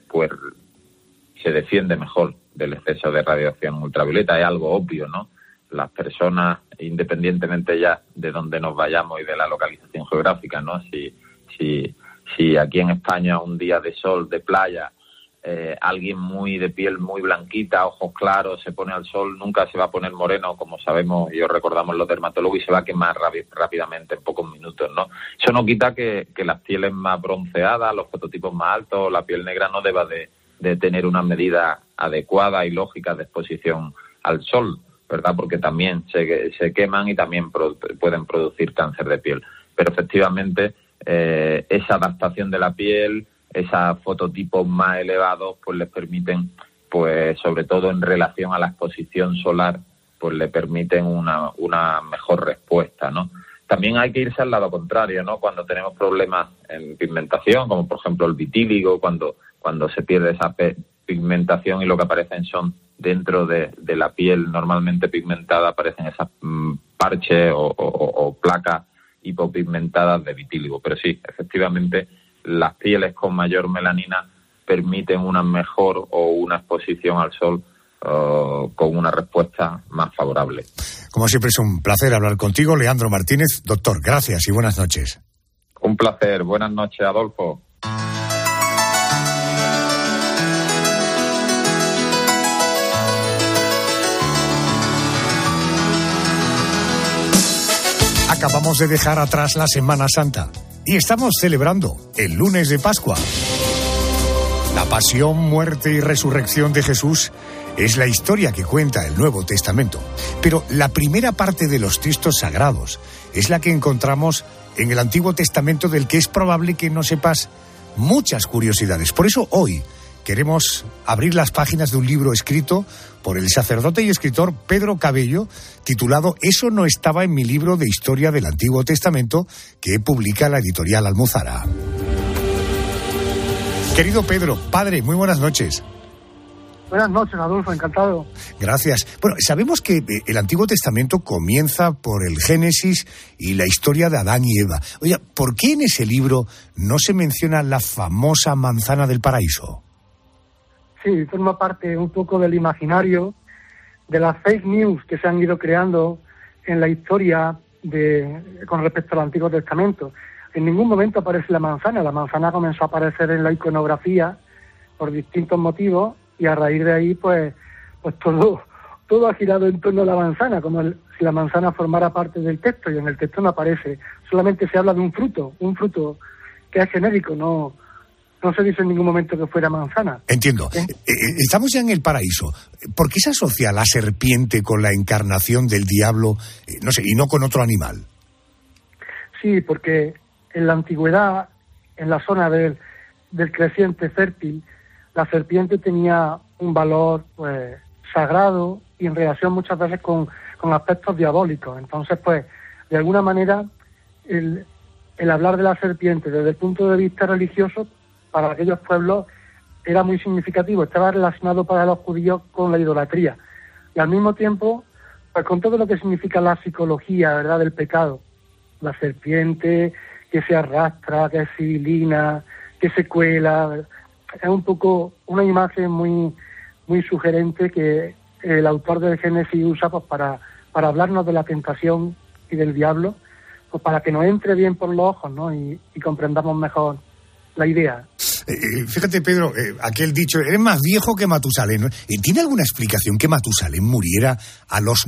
se defiende mejor del exceso de radiación ultravioleta. Es algo obvio, ¿no? Las personas, independientemente ya de dónde nos vayamos y de la localización geográfica, ¿no? Si aquí en España un día de sol, de playa, alguien muy de piel muy blanquita, ojos claros, se pone al sol, nunca se va a poner moreno, como sabemos y os recordamos los dermatólogos, y se va a quemar rápidamente en pocos minutos, ¿no? Eso no quita que las pieles más bronceadas, los fototipos más altos, la piel negra no deba de tener una medida adecuada y lógica de exposición al sol, ¿verdad? Porque también se queman y también pueden producir cáncer de piel. Pero efectivamente esa adaptación de la piel, esos fototipos más elevados, pues les permiten, pues sobre todo en relación a la exposición solar, pues le permiten una mejor respuesta, ¿no? También hay que irse al lado contrario, ¿no? Cuando tenemos problemas en pigmentación, como por ejemplo el vitíligo, cuando se pierde esa pigmentación y lo que aparecen son dentro de la piel normalmente pigmentada, aparecen esas parches o placas hipopigmentadas de vitíligo. Pero sí, efectivamente, las pieles con mayor melanina permiten una mejor o una exposición al sol con una respuesta más favorable. Como siempre es un placer hablar contigo, Leandro Martínez. Doctor, gracias y buenas noches. Un placer. Buenas noches, Adolfo. Acabamos de dejar atrás la Semana Santa y estamos celebrando el lunes de Pascua. La pasión, muerte y resurrección de Jesús es la historia que cuenta el Nuevo Testamento. Pero la primera parte de los textos sagrados es la que encontramos en el Antiguo Testamento, del que es probable que no sepas muchas curiosidades. Por eso hoy queremos abrir las páginas de un libro escrito por el sacerdote y escritor Pedro Cabello, titulado Eso no estaba en mi libro de historia del Antiguo Testamento, que publica la editorial Almuzara. Querido Pedro, padre, muy buenas noches. Buenas noches, Adolfo, encantado. Gracias. Bueno, sabemos que el Antiguo Testamento comienza por el Génesis y la historia de Adán y Eva. Oye, ¿por qué en ese libro no se menciona la famosa manzana del paraíso? Sí, forma parte un poco del imaginario de las fake news que se han ido creando en la historia con respecto al Antiguo Testamento. En ningún momento aparece la manzana comenzó a aparecer en la iconografía por distintos motivos y a raíz de ahí pues todo ha girado en torno a la manzana, como si la manzana formara parte del texto, y en el texto no aparece, solamente se habla de un fruto que es genérico, no se dice en ningún momento que fuera manzana. Entiendo. Estamos ya en el paraíso. ¿Por qué se asocia la serpiente con la encarnación del diablo, y no con otro animal? Sí, porque en la antigüedad, en la zona del creciente fértil, la serpiente tenía un valor pues sagrado y en relación muchas veces con aspectos diabólicos. Entonces, pues, de alguna manera, el hablar de la serpiente desde el punto de vista religioso, para aquellos pueblos era muy significativo, estaba relacionado para los judíos con la idolatría. Y al mismo tiempo, pues con todo lo que significa la psicología, ¿verdad?, del pecado. La serpiente que se arrastra, que es sibilina, que se cuela, ¿verdad? Es un poco una imagen muy, muy sugerente que el autor del Génesis usa pues para hablarnos de la tentación y del diablo, pues para que nos entre bien por los ojos, ¿no? Y comprendamos mejor la idea. Fíjate, Pedro, aquel dicho, eres más viejo que Matusalén, ¿no? ¿Tiene alguna explicación que Matusalén muriera a los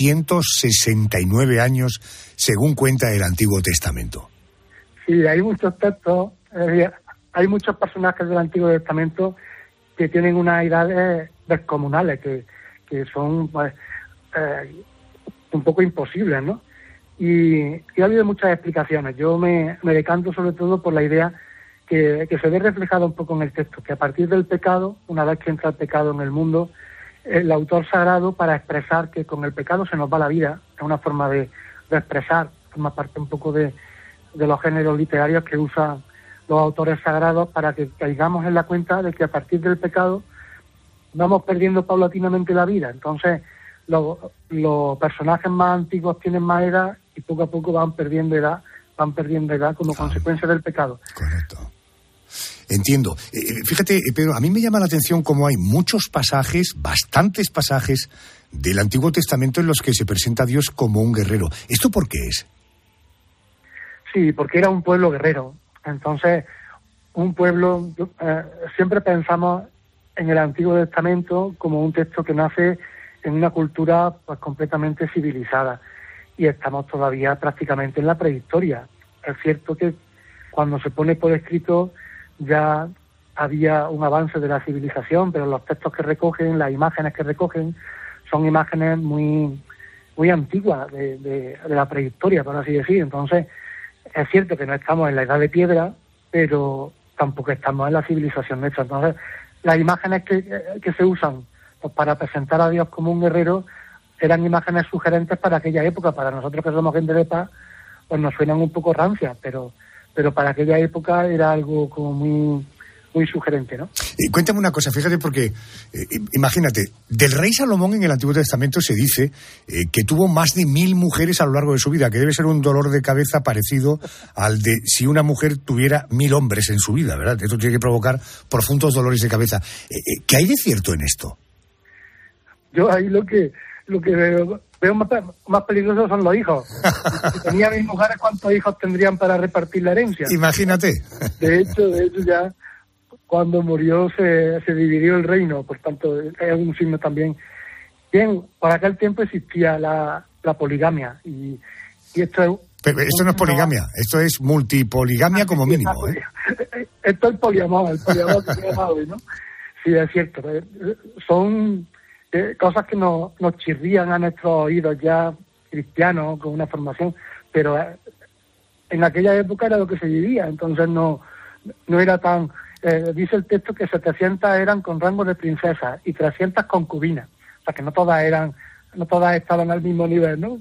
969 años, según cuenta el Antiguo Testamento? Sí, hay muchos textos, hay muchos personajes del Antiguo Testamento que tienen unas edades descomunales, que son pues, un poco imposibles, ¿no? Y ha habido muchas explicaciones. Yo me decanto sobre todo por la idea que se ve reflejada un poco en el texto, que a partir del pecado, una vez que entra el pecado en el mundo, el autor sagrado, para expresar que con el pecado se nos va la vida, es una forma de expresar, forma parte un poco de los géneros literarios que usan los autores sagrados para que caigamos en la cuenta de que a partir del pecado vamos perdiendo paulatinamente la vida. Entonces, los personajes más antiguos tienen más edad y poco a poco van perdiendo edad como consecuencia del pecado. Correcto. Entiendo. Fíjate, Pedro, a mí me llama la atención cómo hay muchos pasajes, bastantes pasajes del Antiguo Testamento en los que se presenta a Dios como un guerrero. ¿Esto por qué es? Sí, porque era un pueblo guerrero. Entonces, un pueblo, siempre pensamos en el Antiguo Testamento como un texto que nace en una cultura pues completamente civilizada, y estamos todavía prácticamente en la prehistoria. Es cierto que cuando se pone por escrito ya había un avance de la civilización, pero los textos que recogen, las imágenes que recogen, son imágenes muy antiguas de la prehistoria, por así decir. Entonces, es cierto que no estamos en la edad de piedra, pero tampoco estamos en la civilización nuestra. Entonces, las imágenes que se usan pues para presentar a Dios como un guerrero eran imágenes sugerentes para aquella época. Para nosotros que somos gente de paz, pues nos suenan un poco rancias, pero para aquella época era algo como muy sugerente, ¿no? Cuéntame una cosa, fíjate, porque imagínate, del rey Salomón en el Antiguo Testamento se dice que tuvo más de 1000 mujeres a lo largo de su vida, que debe ser un dolor de cabeza parecido al de si una mujer tuviera 1000 hombres en su vida, ¿verdad? Esto tiene que provocar profundos dolores de cabeza. ¿Qué hay de cierto en esto? Yo ahí lo que veo más peligrosos son los hijos. Si tenía 1000 mujeres, ¿cuántos hijos tendrían para repartir la herencia? Imagínate. De hecho ya cuando murió se dividió el reino, por tanto es un signo también. Bien, para aquel tiempo existía la poligamia y esto es... Pero esto no es poligamia, esto es multipoligamia como mínimo, ¿eh? Esto es poliamor que se llama hoy, ¿no? Sí, es cierto. Son cosas que nos chirrían a nuestros oídos ya cristianos con una formación, pero en aquella época era lo que se vivía, entonces no era tan... dice el texto que 700 eran con rango de princesas y 300 concubinas, o sea que no todas estaban al mismo nivel, ¿no?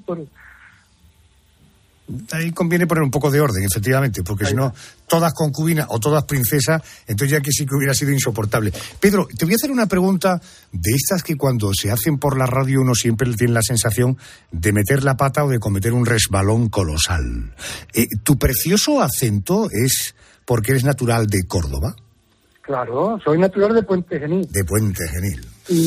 Ahí conviene poner un poco de orden, efectivamente, porque si no, todas concubinas o todas princesas, entonces ya que sí que hubiera sido insoportable. Pedro, te voy a hacer una pregunta de estas que cuando se hacen por la radio uno siempre tiene la sensación de meter la pata o de cometer un resbalón colosal. ¿Tu precioso acento es porque eres natural de Córdoba? Claro, soy natural de Puente Genil. De Puente Genil.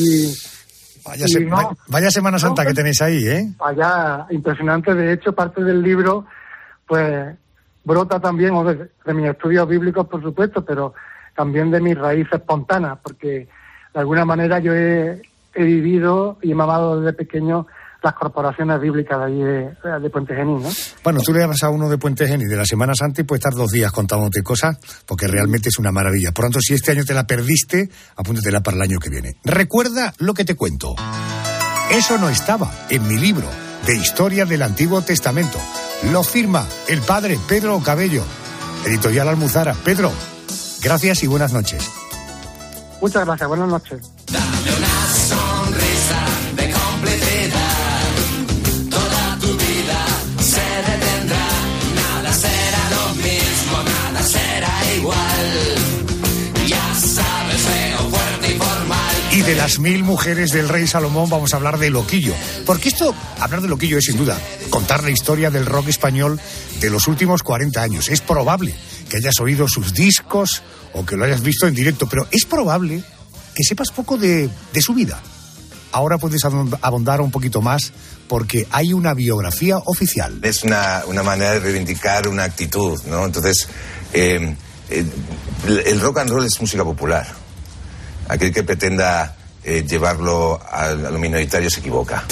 Vaya Semana Santa que tenéis ahí, ¿eh? Vaya, impresionante. De hecho, parte del libro, pues, brota también de mis estudios bíblicos, por supuesto, pero también de mis raíces espontáneas, porque de alguna manera yo he vivido y he mamado desde pequeño las corporaciones bíblicas de allí de Puente Genil, ¿no? Bueno, tú le vas a uno de Puente Genil de la Semana Santa y puedes estar 2 días contándote cosas, porque realmente es una maravilla. Por tanto, si este año te la perdiste, apúntatela para el año que viene. Recuerda lo que te cuento. Eso no estaba en mi libro de Historia del Antiguo Testamento. Lo firma el padre Pedro Cabello, Editorial Almuzara. Pedro, gracias y buenas noches. Muchas gracias, buenas noches. Dame una sonrisa de complicidad. Toda tu vida se detendrá. Nada será lo mismo, nada será igual. Ya sabes, feo, fuerte y formal. Y de las 1000 mujeres del rey Salomón vamos a hablar de Loquillo. Porque hablar de Loquillo es sin duda contar la historia del rock español de los últimos 40 años. Es probable que hayas oído sus discos o que lo hayas visto en directo, pero es probable que sepas poco de su vida. Ahora puedes abundar un poquito más porque hay una biografía oficial. Es una manera de reivindicar una actitud, ¿no? Entonces, el rock and roll es música popular. Aquel que pretenda llevarlo a lo minoritario se equivoca.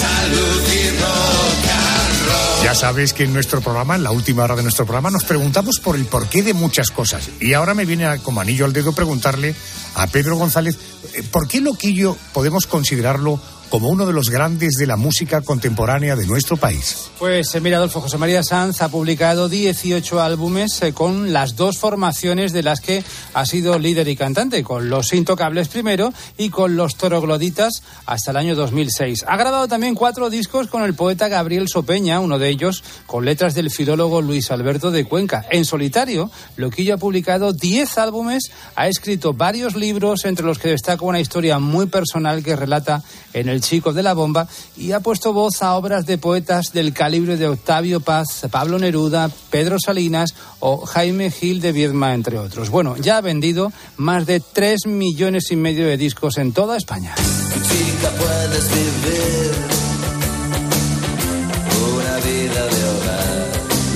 Ya sabes que en nuestro programa, en la última hora de nuestro programa, nos preguntamos por el porqué de muchas cosas. Y ahora me viene como anillo al dedo preguntarle a Pedro González, ¿por qué Loquillo podemos considerarlo como uno de los grandes de la música contemporánea de nuestro país? Pues mira, Adolfo, José María Sanz ha publicado 18 álbumes con las 2 formaciones de las que ha sido líder y cantante, con Los Intocables primero y con Los Trogloditas hasta el año 2006. Ha grabado también 4 discos con el poeta Gabriel Sopeña, uno de ellos con letras del filólogo Luis Alberto de Cuenca. En solitario, Loquillo ha publicado 10 álbumes, ha escrito varios libros, entre los que destaca una historia muy personal que relata en El Chico de la Bomba, y ha puesto voz a obras de poetas del calibre de Octavio Paz, Pablo Neruda, Pedro Salinas o Jaime Gil de Viedma, entre otros. Bueno, ya ha vendido más de 3,5 millones de discos en toda España. Chica, puedes vivir una vida de hogar.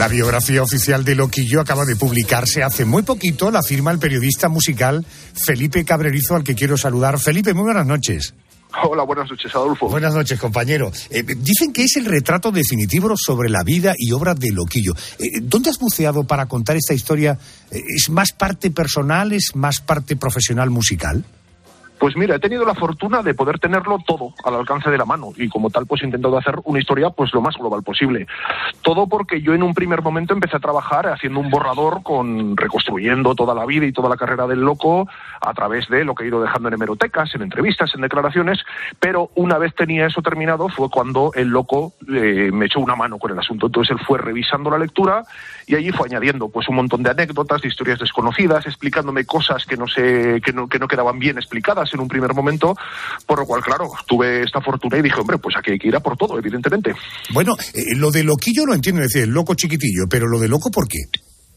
La biografía oficial de Loquillo acaba de publicarse hace muy poquito, la firma el periodista musical Felipe Cabrerizo, al que quiero saludar. Felipe, muy buenas noches. Hola, buenas noches, Adolfo. Buenas noches, compañero. Dicen que es el retrato definitivo sobre la vida y obra de Loquillo. ¿Dónde has buceado para contar esta historia? ¿Es más parte personal, es más parte profesional musical? Pues mira, he tenido la fortuna de poder tenerlo todo al alcance de la mano y como tal pues he intentado hacer una historia pues lo más global posible. Todo porque yo en un primer momento empecé a trabajar haciendo un borrador reconstruyendo toda la vida y toda la carrera del loco a través de lo que he ido dejando en hemerotecas, en entrevistas, en declaraciones, pero una vez tenía eso terminado fue cuando el loco me echó una mano con el asunto. Entonces él fue revisando la lectura y allí fue añadiendo pues un montón de anécdotas, de historias desconocidas, explicándome cosas que no quedaban bien explicadas en un primer momento, por lo cual, claro, tuve esta fortuna y dije, hombre, pues aquí hay que ir a por todo, evidentemente. Bueno, lo de Loquillo lo entiendo, es decir, el loco chiquitillo, pero lo de loco, ¿por qué?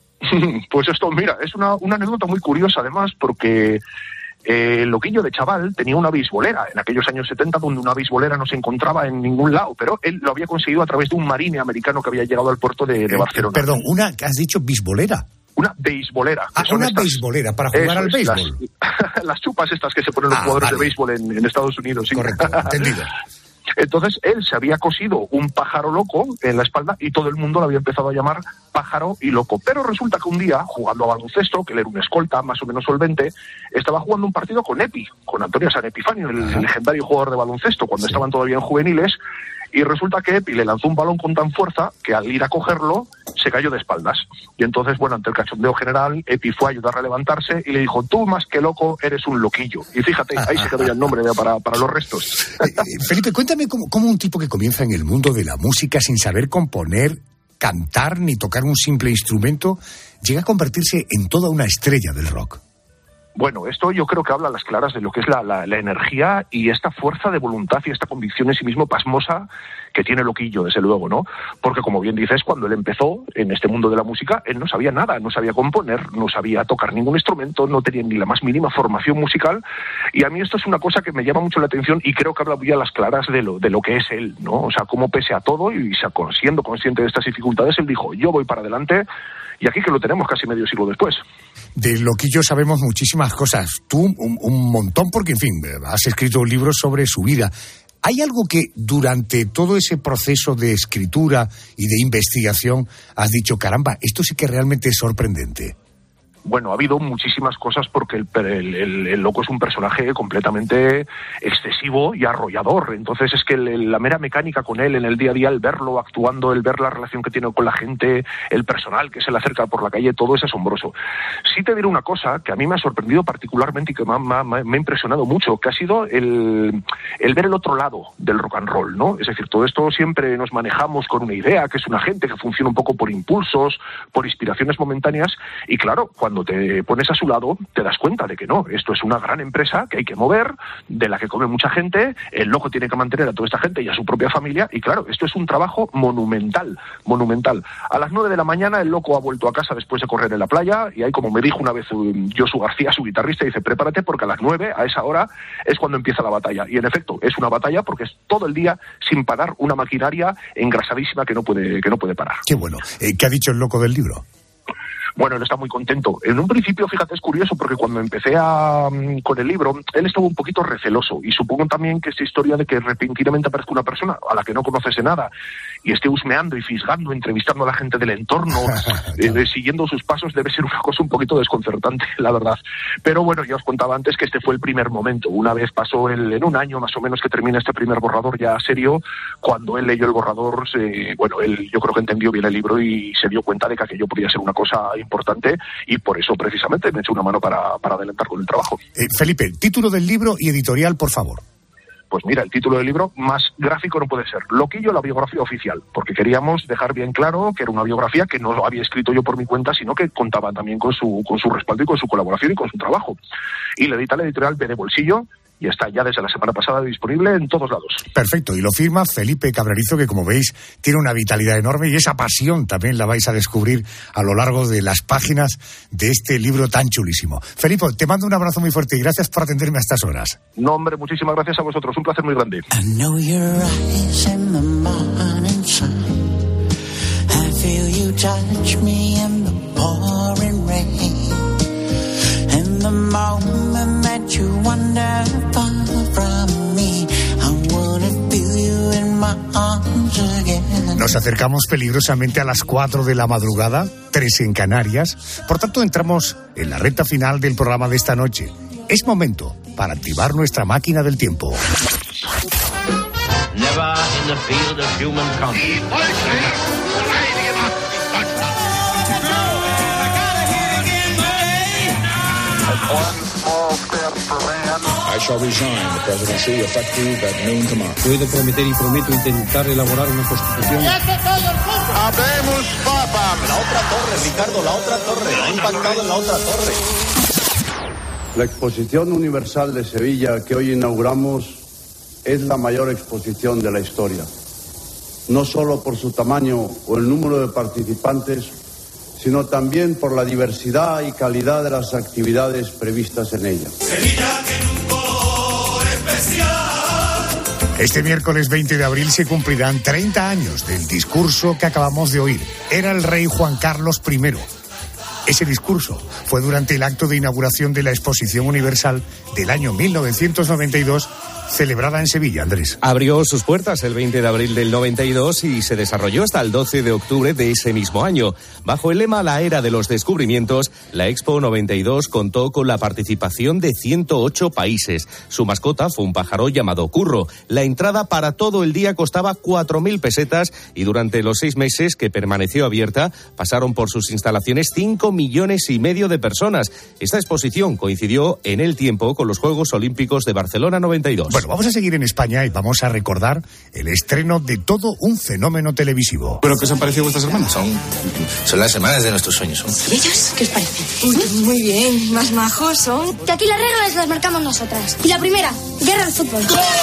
Pues esto, mira, es una anécdota muy curiosa, además, porque el Loquillo de chaval tenía una beisbolera en aquellos años 70, donde una beisbolera no se encontraba en ningún lado, pero él lo había conseguido a través de un marine americano que había llegado al puerto de Barcelona. Perdón, has dicho beisbolera. Una beisbolera. Una beisbolera, para jugar al béisbol. Las chupas estas que se ponen los jugadores de béisbol en Estados Unidos. ¿Sí? Correcto, entendido. Entonces él se había cosido un pájaro loco en la espalda y todo el mundo lo había empezado a llamar pájaro y loco. Pero resulta que un día, jugando a baloncesto, que él era un escolta más o menos solvente, estaba jugando un partido con Antonio San Epifanio, el legendario jugador de baloncesto, cuando estaban todavía en juveniles. Y resulta que Epi le lanzó un balón con tan fuerza que al ir a cogerlo se cayó de espaldas. Y entonces, bueno, ante el cachondeo general, Epi fue a ayudarle a levantarse y le dijo, tú más que loco eres un loquillo. Y fíjate, ahí se quedó ya el nombre para los restos. Felipe, cuéntame cómo un tipo que comienza en el mundo de la música sin saber componer, cantar ni tocar un simple instrumento, llega a convertirse en toda una estrella del rock. Bueno, esto yo creo que habla a las claras de lo que es la energía y esta fuerza de voluntad y esta convicción en sí mismo pasmosa que tiene Loquillo, desde luego, ¿no? Porque, como bien dices, cuando él empezó en este mundo de la música, él no sabía nada, no sabía componer, no sabía tocar ningún instrumento, no tenía ni la más mínima formación musical, y a mí esto es una cosa que me llama mucho la atención y creo que habla muy a las claras de lo que es él, ¿no? O sea, cómo pese a todo y siendo consciente de estas dificultades, él dijo, yo voy para adelante, y aquí que lo tenemos casi medio siglo después. De Loquillo sabemos muchísimas cosas. Tú un montón porque, en fin, has escrito un libro sobre su vida. ¿Hay algo que durante todo ese proceso de escritura y de investigación has dicho, caramba, esto sí que realmente es sorprendente? Bueno, ha habido muchísimas cosas porque el loco es un personaje completamente excesivo y arrollador. Entonces es que la mera mecánica con él en el día a día, el verlo actuando, el ver la relación que tiene con la gente, el personal que se le acerca por la calle, todo es asombroso. Sí te diré una cosa que a mí me ha sorprendido particularmente y que me ha impresionado mucho, que ha sido el ver el otro lado del rock and roll, ¿no? Es decir, todo esto siempre nos manejamos con una idea, que es una gente que funciona un poco por impulsos, por inspiraciones momentáneas, y claro, cuando te pones a su lado, te das cuenta de que no, esto es una gran empresa que hay que mover, de la que come mucha gente, el loco tiene que mantener a toda esta gente y a su propia familia, y claro, esto es un trabajo monumental. A las 9 de la mañana el loco ha vuelto a casa después de correr en la playa, y ahí, como me dijo una vez Josu García, su guitarrista, dice, prepárate porque a las 9, a esa hora, es cuando empieza la batalla. Y en efecto, es una batalla porque es todo el día sin parar una maquinaria engrasadísima que no puede parar. Qué bueno. ¿Qué ha dicho el loco del libro? Bueno, él está muy contento. En un principio, fíjate, es curioso porque cuando empecé con el libro, él estaba un poquito receloso y supongo también que esta historia de que repentinamente aparezca una persona a la que no conoces de nada y esté husmeando y fisgando, entrevistando a la gente del entorno, siguiendo sus pasos, debe ser una cosa un poquito desconcertante, la verdad. Pero bueno, ya os contaba antes que este fue el primer momento. Una vez pasó en un año más o menos que termina este primer borrador ya serio, cuando él leyó el borrador, él yo creo que entendió bien el libro y se dio cuenta de que aquello podía ser una cosa importante y por eso precisamente me echó una mano para adelantar con el trabajo. Felipe, título del libro y editorial, por favor. Pues mira, el título del libro más gráfico no puede ser. Loquillo, la biografía oficial, porque queríamos dejar bien claro que era una biografía que no lo había escrito yo por mi cuenta, sino que contaba también con su respaldo y con su colaboración y con su trabajo. Y la edita la editorial B de Bolsillo, y está ya desde la semana pasada disponible en todos lados. Perfecto, y lo firma Felipe Cabrerizo, que como veis tiene una vitalidad enorme y esa pasión también la vais a descubrir a lo largo de las páginas de este libro tan chulísimo. Felipe, te mando un abrazo muy fuerte y gracias por atenderme a estas horas. No, hombre, muchísimas gracias a vosotros, un placer muy grande. I know your eyes in the morning sun. I feel you touch me in the pouring rain. And the moment that you wander far from me, I wanna feel you in my arms again. Nos acercamos peligrosamente a las 4 de la madrugada, 3 en Canarias. Por tanto, entramos en la recta final del programa de esta noche. Es momento para activar nuestra máquina del tiempo. Never in the field of human conscience. I shall resign the presidency effective at noon tomorrow. Puedo prometer y prometo intentar elaborar una constitución. Habemos papa. La otra torre, Ricardo, la otra torre. Ha impactado en la otra torre. La Exposición Universal de Sevilla que hoy inauguramos es la mayor exposición de la historia. No solo por su tamaño o el número de participantes, sino también por la diversidad y calidad de las actividades previstas en ella. Sevilla tiene un color especial. Este miércoles 20 de abril se cumplirán 30 años del discurso que acabamos de oír. Era el rey Juan Carlos I. Ese discurso fue durante el acto de inauguración de la Exposición Universal del año 1992, celebrada en Sevilla, Andrés. Abrió sus puertas el 20 de abril del 92 y se desarrolló hasta el 12 de octubre de ese mismo año. Bajo el lema La Era de los Descubrimientos, la Expo 92 contó con la participación de 108 países. Su mascota fue un pájaro llamado Curro. La entrada para todo el día costaba 4.000 pesetas y durante los 6 meses que permaneció abierta pasaron por sus instalaciones 5,5 millones de personas. Esta exposición coincidió en el tiempo con los Juegos Olímpicos de Barcelona 92. Bueno, vamos a seguir en España y vamos a recordar el estreno de todo un fenómeno televisivo. ¿Pero qué os han parecido vuestras hermanas? Son las hermanas de nuestros sueños. ¿Y ellos qué os parece? Muy bien, más majos son. Que aquí las reglas las marcamos nosotras. Y la primera, guerra al fútbol.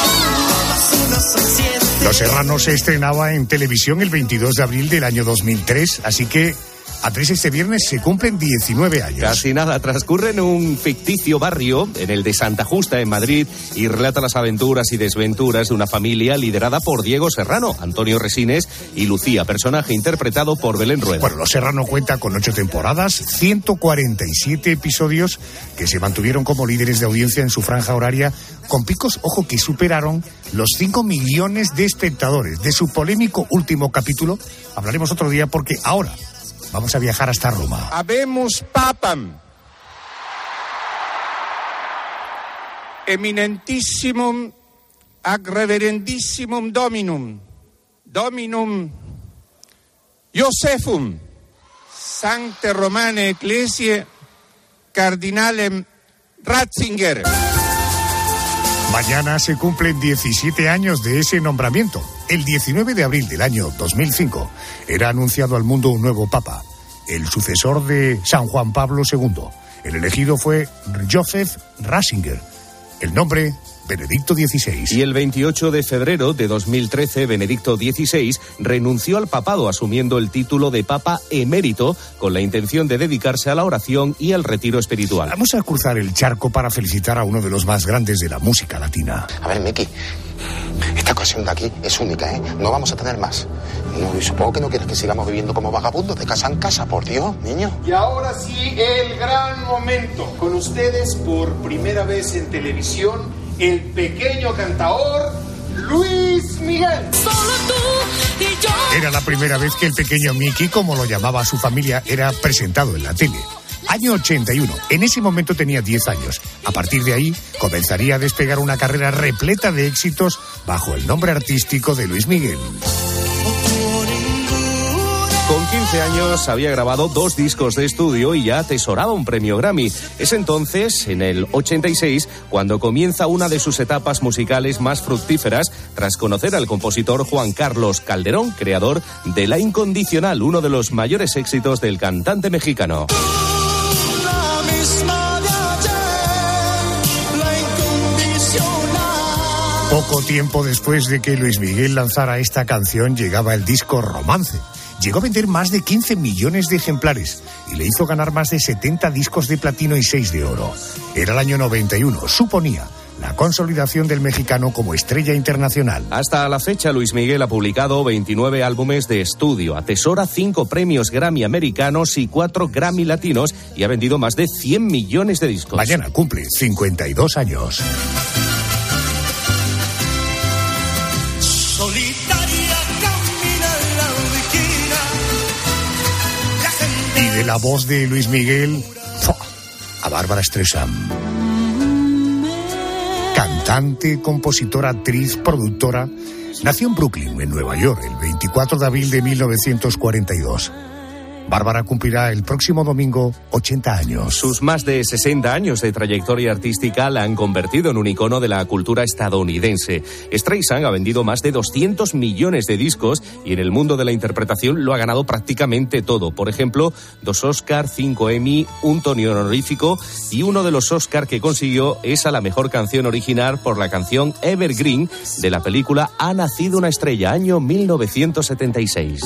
Los Serranos se estrenaba en televisión el 22 de abril del año 2003, así que Andrés, este viernes se cumplen 19 años. Casi nada, transcurre en un ficticio barrio, en el de Santa Justa, en Madrid, y relata las aventuras y desventuras de una familia liderada por Diego Serrano, Antonio Resines y Lucía, personaje interpretado por Belén Rueda. Bueno, Los Serrano cuenta con 8 temporadas, 147 episodios que se mantuvieron como líderes de audiencia en su franja horaria, con picos, ojo, que superaron los 5 millones de espectadores. De su polémico último capítulo hablaremos otro día, porque ahora vamos a viajar hasta Roma. Habemus papam. Eminentissimum ac reverendissimum dominum. Dominum Josephum. Sancte Romane Ecclesiae Cardinalem Ratzinger. Mañana se cumplen 17 años de ese nombramiento. El 19 de abril del año 2005 era anunciado al mundo un nuevo papa, el sucesor de San Juan Pablo II. El elegido fue Joseph Ratzinger. El nombre, Benedicto XVI. Y el 28 de febrero de 2013, Benedicto XVI renunció al papado, asumiendo el título de Papa emérito, con la intención de dedicarse a la oración y al retiro espiritual. Vamos a cruzar el charco para felicitar a uno de los más grandes de la música latina. A ver, Miki, esta ocasión de aquí es única, ¿eh? No vamos a tener más. No, y supongo que no quieres que sigamos viviendo como vagabundos de casa en casa, por Dios, niño. Y ahora sí, el gran momento. Con ustedes, por primera vez en televisión, el pequeño cantaor Luis Miguel. Solo tú y yo. Era la primera vez que el pequeño Mickey, como lo llamaba su familia, era presentado en la tele. Año 81. En ese momento tenía 10 años. A partir de ahí comenzaría a despegar una carrera repleta de éxitos bajo el nombre artístico de Luis Miguel. Con 15 años había grabado 2 discos de estudio y ya atesoraba un premio Grammy. Es entonces, en el 86, cuando comienza una de sus etapas musicales más fructíferas, tras conocer al compositor Juan Carlos Calderón, creador de La Incondicional, uno de los mayores éxitos del cantante mexicano. Poco tiempo después de que Luis Miguel lanzara esta canción, llegaba el disco Romance. Llegó a vender más de 15 millones de ejemplares y le hizo ganar más de 70 discos de platino y 6 de oro. Era el año 91, suponía la consolidación del mexicano como estrella internacional. Hasta la fecha, Luis Miguel ha publicado 29 álbumes de estudio, atesora 5 premios Grammy americanos y 4 Grammy latinos y ha vendido más de 100 millones de discos. Mañana cumple 52 años. Solitaria camina la Y de la voz de Luis Miguel a Bárbara Streisand. Cantante, compositora, actriz, productora, nació en Brooklyn, en Nueva York, el 24 de abril de 1942. Bárbara cumplirá el próximo domingo 80 años. Sus más de 60 años de trayectoria artística la han convertido en un icono de la cultura estadounidense. Streisand ha vendido más de 200 millones de discos y en el mundo de la interpretación lo ha ganado prácticamente todo. Por ejemplo, 2 Oscar, 5 Emmy, un Tony honorífico y uno de los Oscar que consiguió es a la mejor canción original por la canción Evergreen de la película Ha nacido una estrella, año 1976.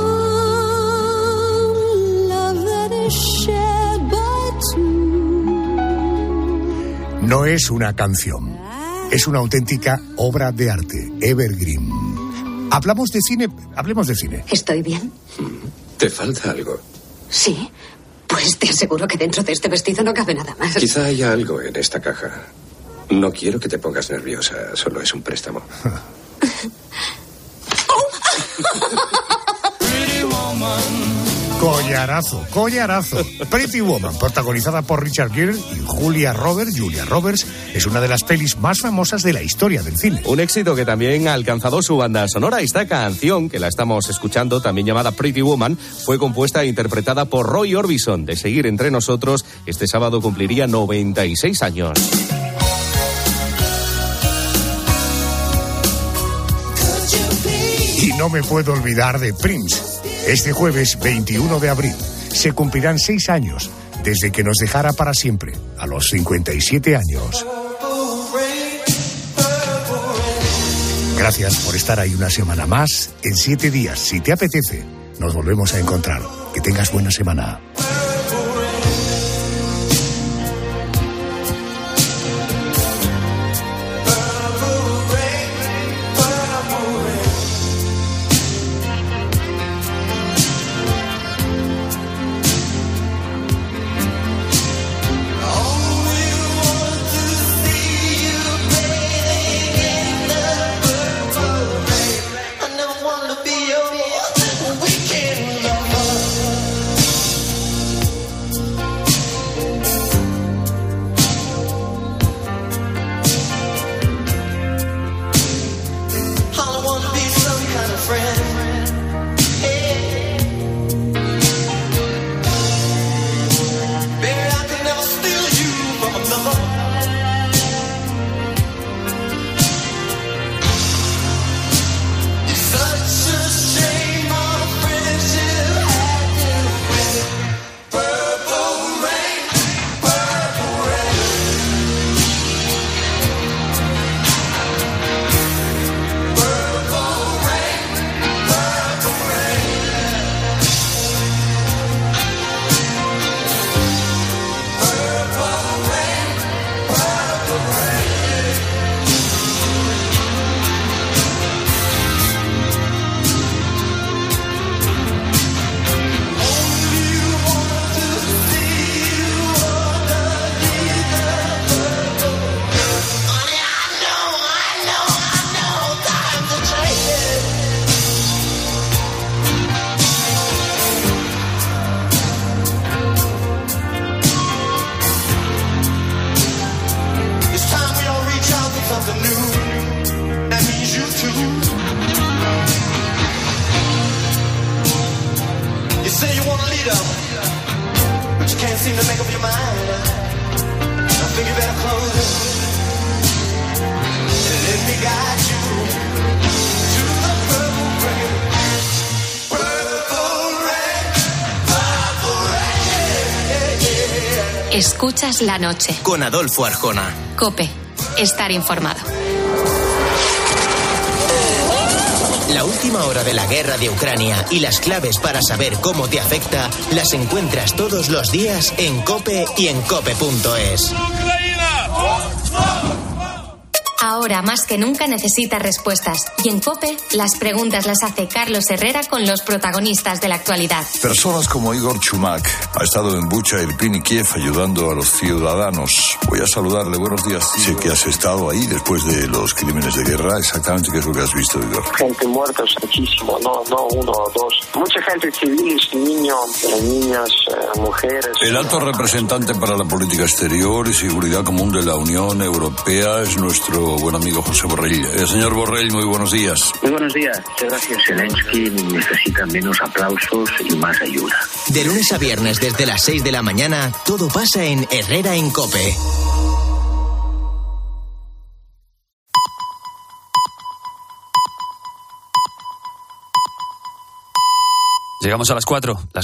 No es una canción, es una auténtica obra de arte, Evergreen. Hablemos de cine. ¿Estoy bien? ¿Te falta algo? Sí. Pues te aseguro que dentro de este vestido no cabe nada más. Quizá haya algo en esta caja. No quiero que te pongas nerviosa, solo es un préstamo. Collarazo. Pretty Woman, protagonizada por Richard Gere y Julia Roberts. Julia Roberts es una de las pelis más famosas de la historia del cine. Un éxito que también ha alcanzado su banda sonora. Esta canción, que la estamos escuchando, también llamada Pretty Woman, fue compuesta e interpretada por Roy Orbison. De seguir entre nosotros, este sábado cumpliría 96 años. Y no me puedo olvidar de Prince. Este jueves 21 de abril se cumplirán 6 años desde que nos dejara para siempre, a los 57 años. Gracias por estar ahí una semana más. En 7 días, si te apetece, nos volvemos a encontrar. Que tengas buena semana. Escuchas la noche. Con Adolfo Arjona. COPE. Estar informado. La última hora de la guerra de Ucrania y las claves para saber cómo te afecta las encuentras todos los días en COPE y en COPE.es. Ahora más que nunca necesita respuestas. Y en COPE, las preguntas las hace Carlos Herrera con los protagonistas de la actualidad. Personas como Igor Chumak ha estado en Bucha, Irpin y Kiev ayudando a los ciudadanos. Voy a saludarle. Buenos días. Sé que has estado ahí después de los crímenes de guerra. Exactamente qué es lo que has visto, Igor. Gente muerta, muchísimo. No uno o dos. Mucha gente civil, niñas, mujeres. El alto representante para la política exterior y seguridad común de la Unión Europea es nuestro buen amigo José Borrell. Señor Borrell, muy buenos días. Muy buenos días. Muchas gracias. Zelensky necesita menos aplausos y más ayuda. De lunes a viernes desde las 6 de la mañana, todo pasa en Herrera en COPE. Llegamos a las 4.